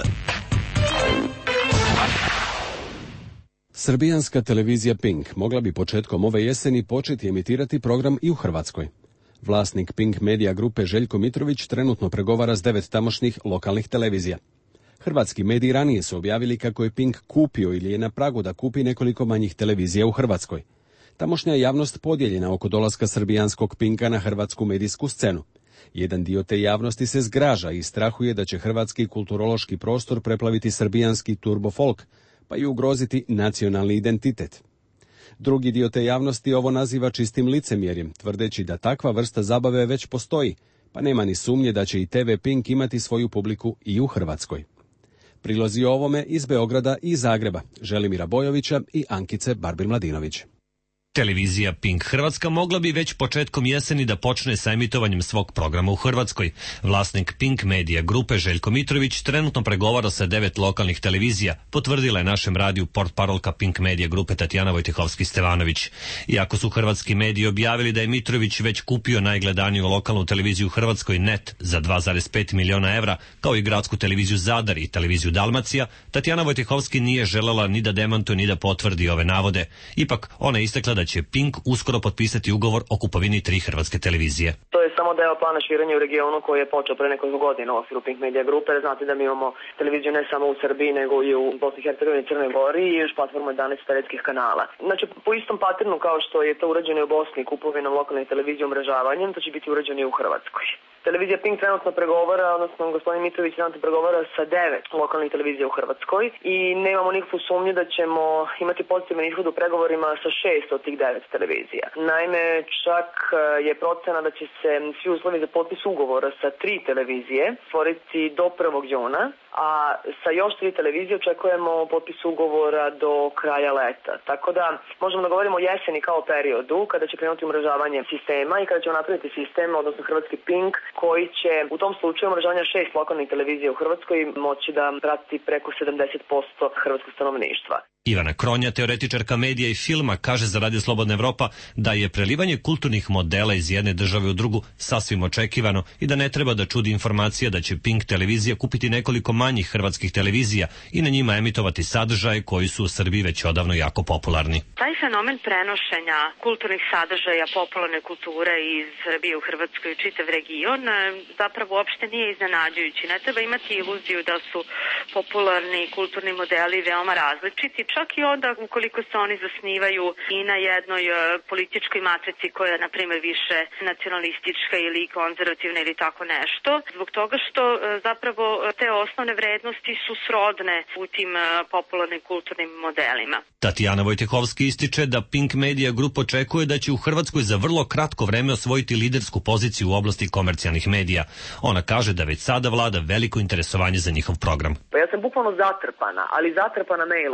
Srbijanska televizija Pink mogla bi početkom ove jeseni početi emitirati program i u Hrvatskoj. Vlasnik Pink Media grupe Željko Mitrović trenutno pregovara s devet tamošnjih lokalnih televizija. Hrvatski mediji ranije su objavili kako je Pink kupio ili je na pragu da kupi nekoliko manjih televizija u Hrvatskoj. Tamošnja javnost podijeljena oko dolaska srbijanskog Pinka na hrvatsku medijsku scenu. Jedan dio te javnosti se zgraža i strahuje da će hrvatski kulturološki prostor preplaviti srbijanski turbo folk, pa i ugroziti nacionalni identitet. Drugi dio te javnosti ovo naziva čistim licemjerjem, tvrdeći da takva vrsta zabave već postoji, pa nema ni sumnje da će i T V Pink imati svoju publiku i u Hrvatskoj. Prilozi o ovome iz Beograda i Zagreba, Želimira Bojovića i Ankice Barbil-Mladinović.
Televizija Pink Hrvatska mogla bi već početkom jeseni da počne sa emitovanjem svog programa u Hrvatskoj. Vlasnik Pink Media grupe Željko Mitrović trenutno pregovara sa devet lokalnih televizija, potvrdila je našem radiju portparolka Pink Media grupe Tatjana Vojtehovski-Stevanović. Iako su hrvatski mediji objavili da je Mitrović već kupio najgledaniju lokalnu televiziju u Hrvatskoj Net za dva zarez pet miliona evra, kao i gradsku televiziju Zadar i televiziju Dalmacija, Tatjana Vojtehovski nije želela ni da demantuje ni da potvrdi ove navode. Ipak, ona je istakla da će Pink uskoro potpisati ugovor o kupovini tri hrvatske televizije.
To je samo deo plana širenja u regionu koji je počeo pre nekoliko godina u okviru Pink Media grupe. Znate da mi imamo televiziju ne samo u Srbiji, nego i u Bosni i Hercegovini i Crnoj Gori i još platformu jedanaest satelitskih kanala. Znači, po istom paternu kao što je to urađeno u Bosni kupovinom lokalne televizije umrežavanjem, to će biti urađeno i u Hrvatskoj. Televizija Pink trenutno pregovara, odnosno gospodin Mitrović trenutno pregovara sa devet lokalnih televizija u Hrvatskoj i nemamo nikakvu sumnju da ćemo imati pozitivan ishod u pregovorima sa šest od tih devet televizija. Naime, čak je procena da će se svi uslovi za potpis ugovora sa tri televizije stvoriti do prvog juna, a sa još tri televizije očekujemo potpis ugovora do kraja leta. Tako da možemo da govorimo o jeseni kao periodu kada će krenuti umrežavanje sistema i kada ćemo napraviti sistem, odnosno hrvatski Pink, koji će u tom slučaju umrežavanja šest lokalnih televizija u Hrvatskoj moći da prati preko sedamdeset posto hrvatskog stanovništva.
Ivana Kronja, teoretičarka medija i filma, kaže za Radio Slobodna Evropa da je prelivanje kulturnih modela iz jedne države u drugu sasvim očekivano i da ne treba da čudi informacija da će Pink televizija kupiti nekoliko manjih hrvatskih televizija i na njima emitovati sadržaje koji su u Srbiji već odavno jako popularni.
Taj fenomen prenošenja kulturnih sadržaja popularne kulture iz Srbije u Hrvatskoj i čitav region zapravo uopšte nije iznenađujući. Ne treba imati iluziju da su popularni kulturni modeli veoma različiti, čak i onda ukoliko se oni zasnivaju i na jednoj političkoj matrici koja je, na primjer, više nacionalistička ili konzervativna ili tako nešto, zbog toga što zapravo te osnovne vrednosti su srodne u tim popularnim kulturnim modelima.
Tatjana Vojtehovski ističe da Pink Media Group očekuje da će u Hrvatskoj za vrlo kratko vreme osvojiti lidersku poziciju u oblasti komercijalnih medija. Ona kaže da već sada vlada veliko interesovanje za njihov program.
Pa ja sam bukvalno zatrpana, ali zatrpana mailovima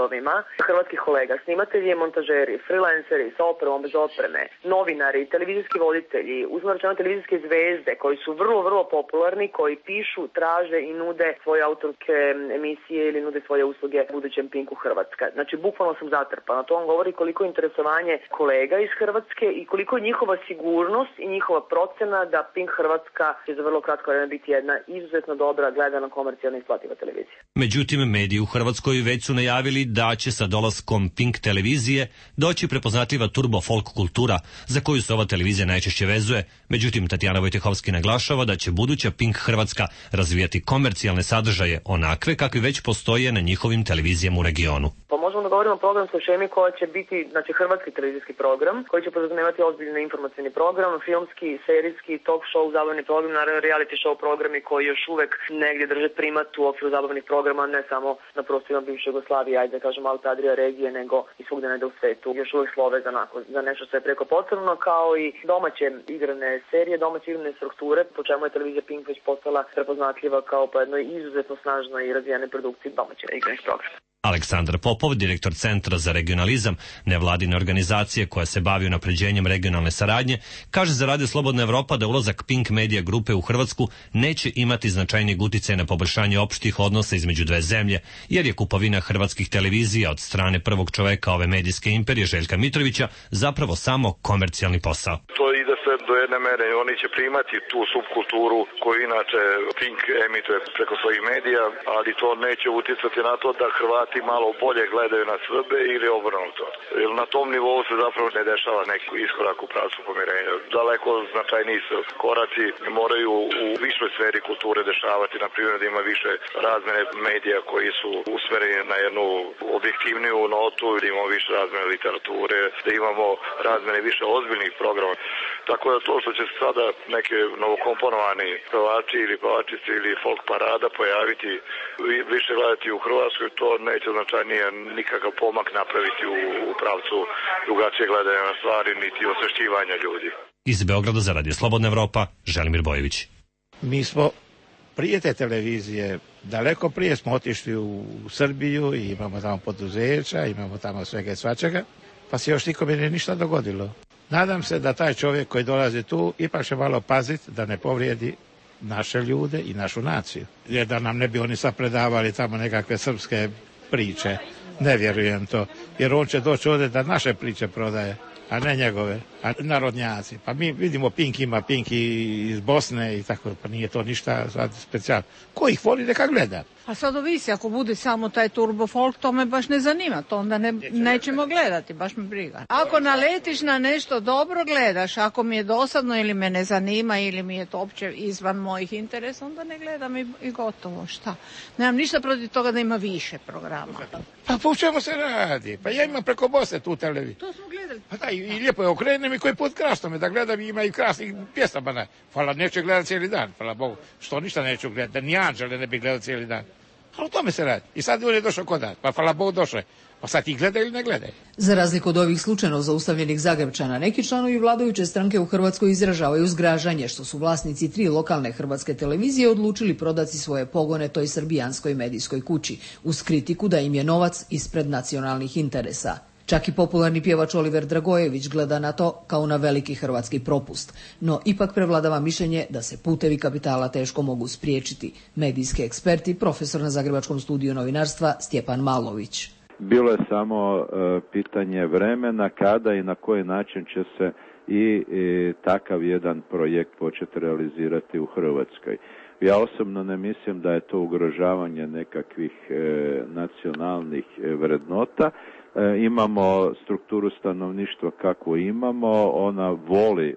hrvatskih kolega, snimatelji, montažeri, freelanceri sa opremom, bez opreme, novinari, televizijski voditelji, uzmano rečeno televizijske zvezde koji su vrlo, vrlo popularni, koji pišu, traže i nude svoje autorske emisije ili nude svoje usluge budućem Pinku Hrvatska. Znači, bukvalno sam zatrpana. To vam govori koliko je interesovanje kolega iz Hrvatske i koliko je njihova sigurnost i njihova procena da Pink Hrvatska će za vrlo kratko vreme biti jedna izuzetno dobra, gledana, komercijalna i isplativa televizija.
Međutim, mediji u Hrvatskoj već su najavili da će sa dolaskom Pink televizije doći prepoznatljiva turbo folk kultura za koju se ova televizija najčešće vezuje. Međutim, Tatjana Vojtehovski naglašava da će buduća Pink Hrvatska razvijati komercijalne sadržaje onakve kakvi već postoje na njihovim televizijama u regionu.
Pa možemo da govorimo o programskoj šemi koja će biti, znači, hrvatski televizijski program koji će podrazumijevati ozbiljni informativni program, filmski, serijski, talk show, zabavni program, naravno reality show programi koji još uvek negdje drže primat u okviru zabavnih programa, ne samo na prostorima bivše Jugoslavije, ajde da kažem Alta Adria regije, nego i svugdje negdje u svetu. Još uvek slove za, nako, za nešto što je preko potrebno, kao i domaće igrane serije, domaće igrane strukture, po čemu je televizija Pink već postala prepoznatljiva kao po jednoj izuzetno snažnoj i razvijenoj produkciji domaće igranih programa.
Aleksandar Popov, direktor Centra za regionalizam, nevladine organizacije koja se bavi unapređenjem regionalne saradnje, kaže za Radio Slobodna Evropa da ulazak Pink Media grupe u Hrvatsku neće imati značajnijeg utjecaja na poboljšanje opštih odnosa između dve zemlje, jer je kupovina hrvatskih televizija od strane prvog čoveka ove medijske imperije Željka Mitrovića zapravo samo komercijalni posao.
To ide se do jedne mere, oni će primati tu subkulturu koju inače Pink emituje preko svojih medija, ali to neće utjecati na to da Hrvati malo bolje gledaju na Srbe ili obrnuto. Jer na tom nivou se zapravo ne dešava neki iskorak u pravcu pomirenja. Daleko značajniji su koraci, moraju u višoj sferi kulture dešavati, na primjer da ima više razmene medija koji su usmereni na jednu objektivniju notu, da imamo više razmene literature, da imamo razmene više ozbiljnih programa. Tako da to što će se sada neke novokomponovani pevači ili pevačice ili folk parada pojaviti, više gledati u Hrvatskoj, to neće značajnije nikakav pomak napraviti u, u pravcu drugačije gledanja na stvari, niti osvešćivanja ljudi.
Iz Beograda za Radio Slobodna Evropa, Želimir Bojević.
Mi smo prije te televizije, daleko prije smo otišli u Srbiju i imamo tamo poduzeća, imamo tamo svega i svačega, pa se još nikome nije ništa dogodilo. Nadam se da taj čovjek koji dolazi tu ipak će malo paziti da ne povrijedi naše ljude i našu naciju. Jer da nam ne bi oni sad predavali tamo nekakve srpske priče. Ne vjerujem to. Jer on će doći ovdje da naše priče prodaje, a ne njegove. A narodnjaci. Pa mi vidimo Pink ima Pink iz Bosne i tako. Pa nije to ništa specijalno. Ko ih voli neka gleda.
A sad ovisi, ako bude samo taj turbo folk, to me baš ne zanima, to onda ne, nećemo gledati, baš me briga. Ako naletiš na nešto dobro, gledaš, ako mi je dosadno ili me ne zanima ili mi je to opće izvan mojih interesa, onda ne gledam i, i gotovo, šta. Nemam ništa protiv toga da ima više programa.
Pa po čemu se radi? Pa ja imam preko Bosne tu televiziju.
To smo gledali.
Pa da, i, i lijepo je okrenem i koji put krasno me da gledam i ima i krasnih pjesama. Ne. Hvala, neću gledati cijeli dan, hvala Bogu. Što ništa neću gledati, da ni Anđele ne bi gledao cijeli dan. Ali o tome se radi. I sad on je došao kod nas. Pa hvala Bogu došao je. Pa sad ti gledaj ili ne gledaj.
Za razliku od ovih slučajno zaustavljenih Zagrebčana, neki članovi vladajuće stranke u Hrvatskoj izražavaju zgražanje što su vlasnici tri lokalne hrvatske televizije odlučili prodati svoje pogone toj srbijanskoj medijskoj kući, uz kritiku da im je novac ispred nacionalnih interesa. Čak i popularni pjevač Oliver Dragojević gleda na to kao na veliki hrvatski propust, no ipak prevladava mišljenje da se putevi kapitala teško mogu spriječiti. Medijski eksperti, profesor na Zagrebačkom studiju novinarstva Stjepan Malović.
Bilo je samo uh, pitanje vremena kada i na koji način će se i, i takav jedan projekt početi realizirati u Hrvatskoj. Ja osobno ne mislim da je to ugrožavanje nekakvih e, nacionalnih e, vrednota. E, imamo strukturu stanovništva kakvu imamo, ona voli e,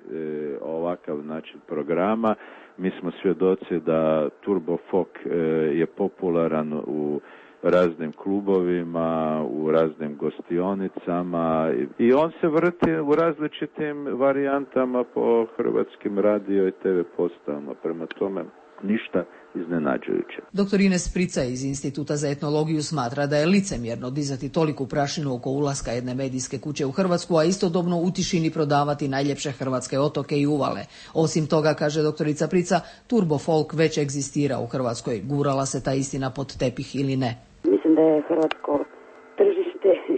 ovakav način programa. Mi smo svjedoci da Turbo Folk e, je popularan u raznim klubovima, u raznim gostionicama i on se vrti u različitim varijantama po hrvatskim radio i te ve postavama. Prema tome, ništa iznenađujuće.
Doktor Ines Prica iz Instituta za etnologiju smatra da je licemjerno dizati toliku prašinu oko ulaska jedne medijske kuće u Hrvatsku, a istodobno u tišini prodavati najljepše hrvatske otoke i uvale. Osim toga, kaže doktorica Prica, turbo folk već egzistira u Hrvatskoj. Gurala se ta istina pod tepih ili ne?
Mislim da je hrvatsko tržište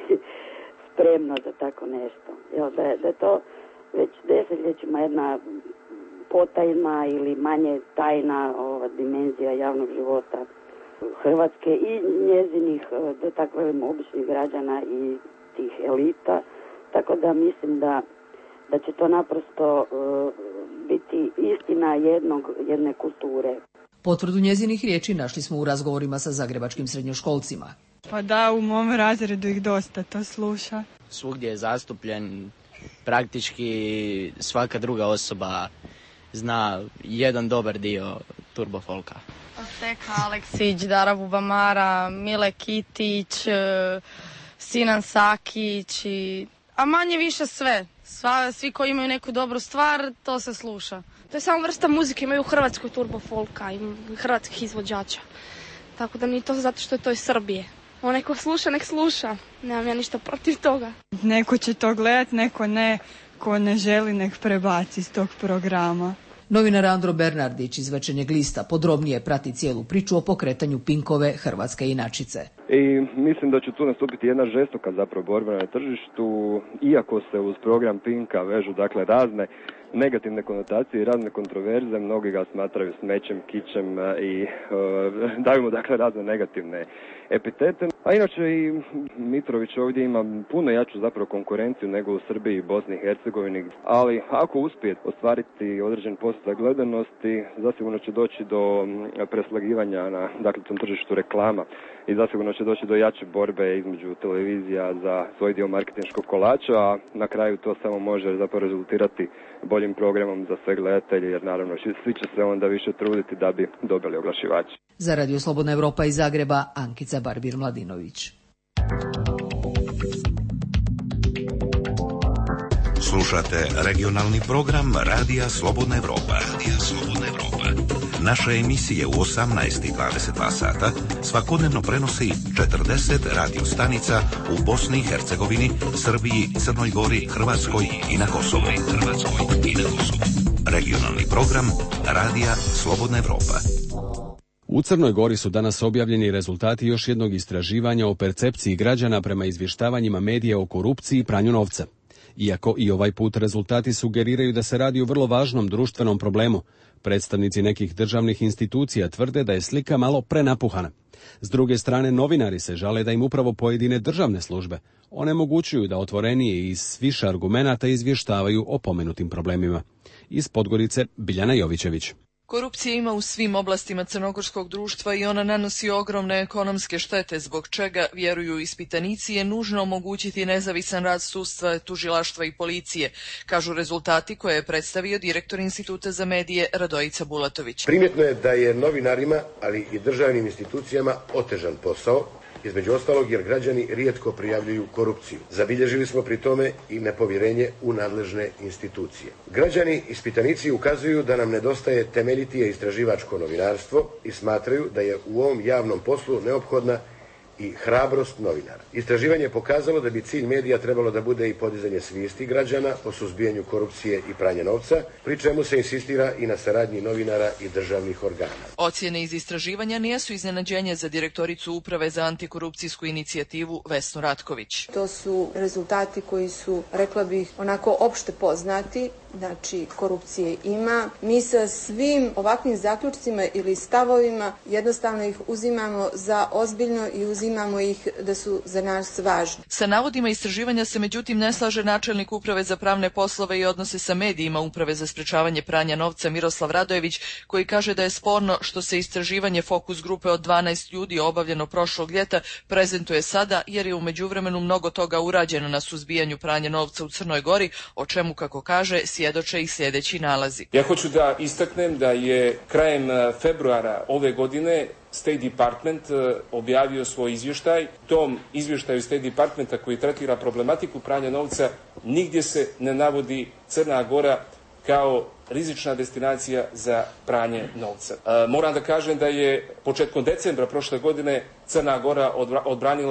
spremno za tako nešto. Jel, da, je, da je to već desetljećima jedna potajna ili manje tajna ova dimenzija javnog života Hrvatske i njezinih, da tako velim, običnih građana i tih elita. Tako da mislim da, da će to naprosto uh, biti istina jednog, jedne kulture.
Potvrdu njezinih riječi našli smo u razgovorima sa zagrebačkim srednjoškolcima.
Pa da, u mom razredu ih dosta to sluša.
Svugdje je zastupljen, praktički svaka druga osoba zna jedan dobar dio turbo folka.
Steka Aleksić, Dara Bubamara, Mile Kitić, Sinan Sakić, i, a manje više sve. Sva, svi koji imaju neku dobru stvar, to se sluša.
To je samo vrsta muzike, imaju u Hrvatskoj turbo folka i hrvatskih izvođača. Tako da nije to zato što je to iz Srbije. Onaj ko sluša, nek sluša. Nemam ja ništa protiv toga.
Neko će to gledat, neko ne. Ko ne želi, nek prebaci iz tog programa.
Novinar Andro Bernardić iz Večernjeg lista podrobnije prati cijelu priču o pokretanju Pinkove hrvatske inačice.
I mislim da će tu nastupiti jedna žestoka zapravo borba na tržištu, iako se uz program Pinka vežu dakle razne negativne konotacije i razne kontroverze, mnogi ga smatraju smećem, kićem i uh, daju mu dakle razne negativne epitete. A inače i Mitrović ovdje ima puno jaču zapravo konkurenciju nego u Srbiji i Bosni i Hercegovini, ali ako uspije ostvariti određen postotak gledanosti, zasigurno će doći do preslagivanja na dakle tom tržištu reklama i zasigurno će doći do jače borbe između televizija za svoj dio marketinškog kolača, a na kraju to samo može zapravo rezultirati boljim programom za sve gledatelje, jer naravno svi će se onda više truditi da bi dobili oglašivači.
Za Radio Slobodna Evropa iz Zagreba, Ankica Barbir-Mladinović.
Slušate regionalni program Radija Slobodna Evropa. Radija Slobodna Evropa. Naše emisije u osamnaest i dvadeset dva sata svakodnevno prenosi četrdeset radio stanica u Bosni i Hercegovini, Srbiji, Crnoj Gori, Hrvatskoj i na Kosovu. Hrvatskoj i na Kosovu. Regionalni program Radija Slobodna Evropa.
U Crnoj Gori su danas objavljeni rezultati još jednog istraživanja o percepciji građana prema izvještavanjima medija o korupciji i pranju novca. Iako i ovaj put rezultati sugeriraju da se radi o vrlo važnom društvenom problemu, predstavnici nekih državnih institucija tvrde da je slika malo prenapuhana. S druge strane, novinari se žale da im upravo pojedine državne službe onemogućuju da otvorenije i s više argumenata izvještavaju o pomenutim problemima. Iz Podgorice, Biljana Jovićević.
Korupcija ima u svim oblastima crnogorskog društva i ona nanosi ogromne ekonomske štete, zbog čega, vjeruju ispitanici, je nužno omogućiti nezavisan rad sudstva, tužilaštva i policije, kažu rezultati koje je predstavio direktor Instituta za medije Radojica Bulatović.
Primjetno je da je novinarima, ali i državnim institucijama otežan posao, između ostalog jer građani rijetko prijavljuju korupciju. Zabilježili smo pri tome i nepovjerenje u nadležne institucije. Građani ispitanici ukazuju da nam nedostaje temeljitije istraživačko novinarstvo i smatraju da je u ovom javnom poslu neophodna i hrabrost novinara. Istraživanje je pokazalo da bi cilj medija trebalo da bude i podizanje svijesti građana o suzbijanju korupcije i pranja novca, pri čemu se insistira i na saradnji novinara i državnih organa.
Ocjene iz istraživanja nisu iznenađenje za direktoricu Uprave za antikorupcijsku inicijativu Vesnu Ratković.
To su rezultati koji su, rekla bih, onako opšte poznati. Znači, korupcije ima. Mi sa svim ovakvim zaključcima ili stavovima jednostavno ih uzimamo za ozbiljno i uzimamo ih da su za nas važni.
Sa navodima istraživanja se međutim ne slaže načelnik Uprave za pravne poslove i odnose sa medijima Uprave za sprečavanje pranja novca Miroslav Radojević, koji kaže da je sporno što se istraživanje fokus grupe od dvanaest ljudi obavljeno prošlog ljeta prezentuje sada, jer je u međuvremenu mnogo toga urađeno na suzbijanju pranja novca u Crnoj Gori, o čemu, kako kaže, svjedoče i sljedeći nalazi.
Ja hoću da istaknem da je krajem februara ove godine State Department objavio svoj izvještaj. Tom izvještaju State Departmenta koji tretira problematiku pranja novca nigdje se ne navodi Crna Gora kao rizična destinacija za pranje novca. E, moram da kažem da je početkom decembra prošle godine Crna Gora odbranila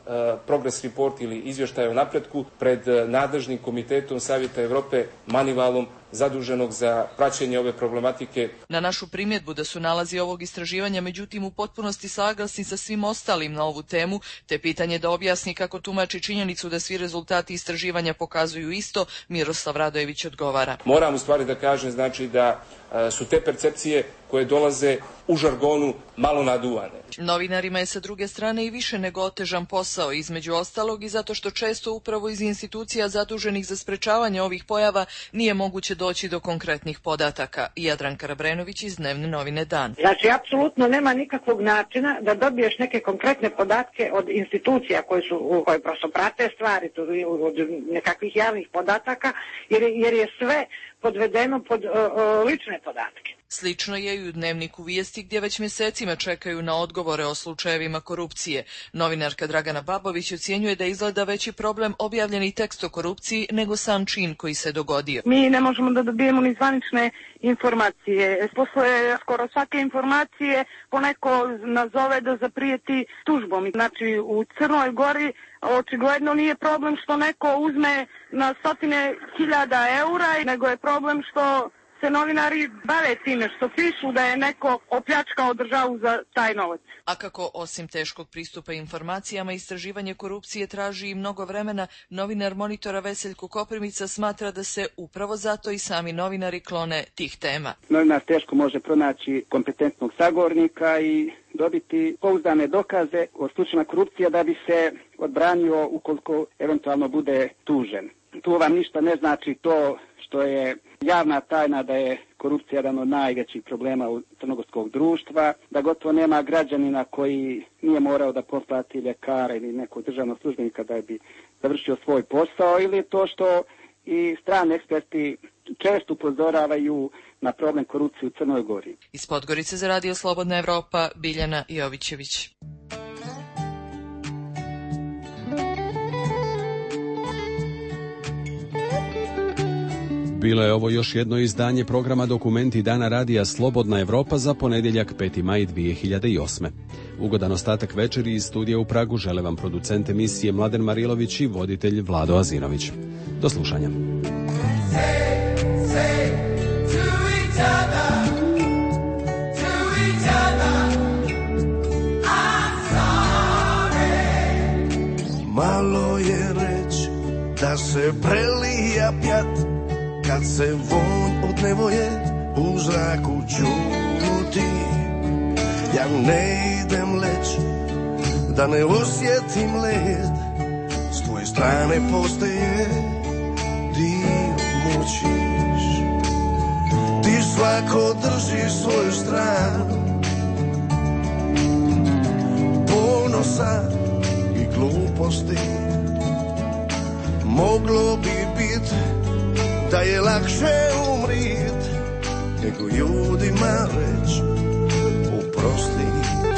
Progress Report ili izvještaj o napretku pred nadležnim komitetom Savjeta Evrope, Manivalom, zaduženog za praćenje ove problematike.
Na našu primjedbu da su nalazi ovog istraživanja međutim u potpunosti saglasni sa svim ostalim na ovu temu, te pitanje da objasni kako tumači činjenicu da svi rezultati istraživanja pokazuju isto, Miroslav Radojević odgovara.
Moram u stvari da kažem znači da su te percepcije koje dolaze u žargonu malo naduvane.
Novinarima je sa druge strane i više nego otežan posao, između ostalog i zato što često upravo iz institucija zaduženih za sprečavanje ovih pojava nije moguće doći do konkretnih podataka. Jadranka Rabrenović iz Dnevne novine Dan.
Znači, apsolutno nema nikakvog načina da dobiješ neke konkretne podatke od institucija koje su, koje prosto prate stvari, od nekakvih javnih podataka, jer, jer je sve podvedeno pod o, o, lične podatke.
Slično je i u Dnevniku Vijesti gdje već mjesecima čekaju na odgovore o slučajevima korupcije. Novinarka Dragana Babović ocjenjuje da izgleda veći problem objavljeni tekst o korupciji nego sam čin koji se dogodio.
Mi ne možemo da dobijemo ni zvanične informacije. Posle skoro svake informacije poneko nazove da zaprijeti tužbom. Znači u Crnoj Gori očigledno nije problem što neko uzme na stotine hiljada eura, nego je problem što se novinari bave time, što pišu da je neko opljačkao državu za taj novac.
A kako osim teškog pristupa informacijama, istraživanje korupcije traži i mnogo vremena, novinar Monitora Veseljko Koprivnica smatra da se upravo zato i sami novinari klone tih tema.
Novinar teško može pronaći kompetentnog sagovornika i dobiti pouzdane dokaze o slučajevima korupcije da bi se odbranio ukoliko eventualno bude tužen. Tu vam ništa ne znači to što je javna tajna da je korupcija jedan od najvećih problema u crnogorskog društva, da gotovo nema građanina koji nije morao da poplati ljekara ili nekog državnog službenika da bi završio svoj posao, ili to što i strani eksperti često upozoravaju na problem korupcije u Crnoj Gori.
Iz Podgorice za Radio Slobodna Evropa, Biljana Jovićević.
Bilo je ovo još jedno izdanje programa Dokumenti Dana Radija Slobodna Evropa za ponedjeljak peti maj dvije hiljade osme. Ugodan ostatak večeri iz studija u Pragu žele vam producent emisije Mladen Marilović i voditelj Vlado Azinović. Do slušanja.
Malo je reći da se prelija pjat, kad se vonj od nevoje u zraku čuti. Ja ne idem leć da ne osjetim led, s tvoje strane postaje dio mučiš. Ti svako drži svoju stranu ponosa i gluposti. Moglo bi biti da je lakše umrit nego ljudima reć oprosti.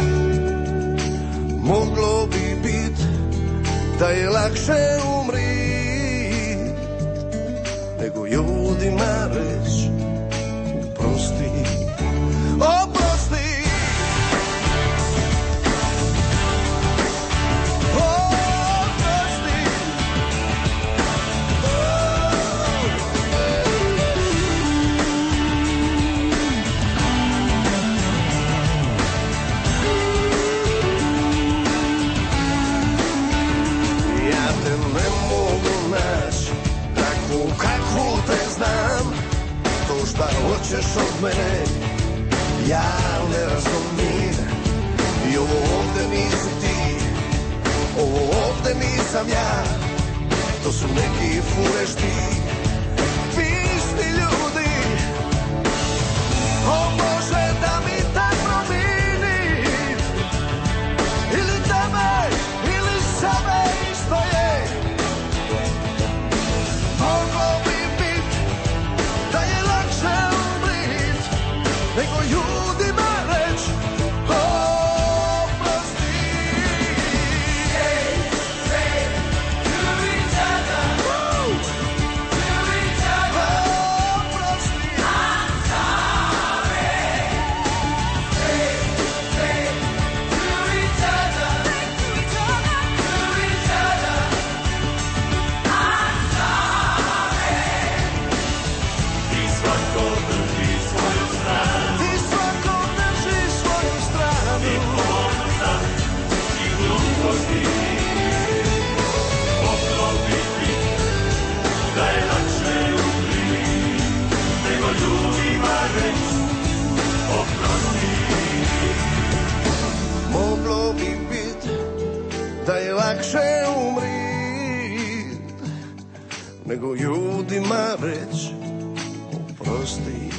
Moglo bi bit da je lakše umrit nego ljudima reć oprosti. Oprosti. Šta hoćeš od mene, ja ne razumijem. I ovo ovde nisi ti, ovo ovde nisam ja. To su neki furešti, pišti ljudi. O Bože da mi tak promini, ili tebe, ili sebe isto je. Moglo bi bit da je lakše umrit nego ljudima reć oprosti. Say, say to each other, lakše umri nego ljudima reć oprosti.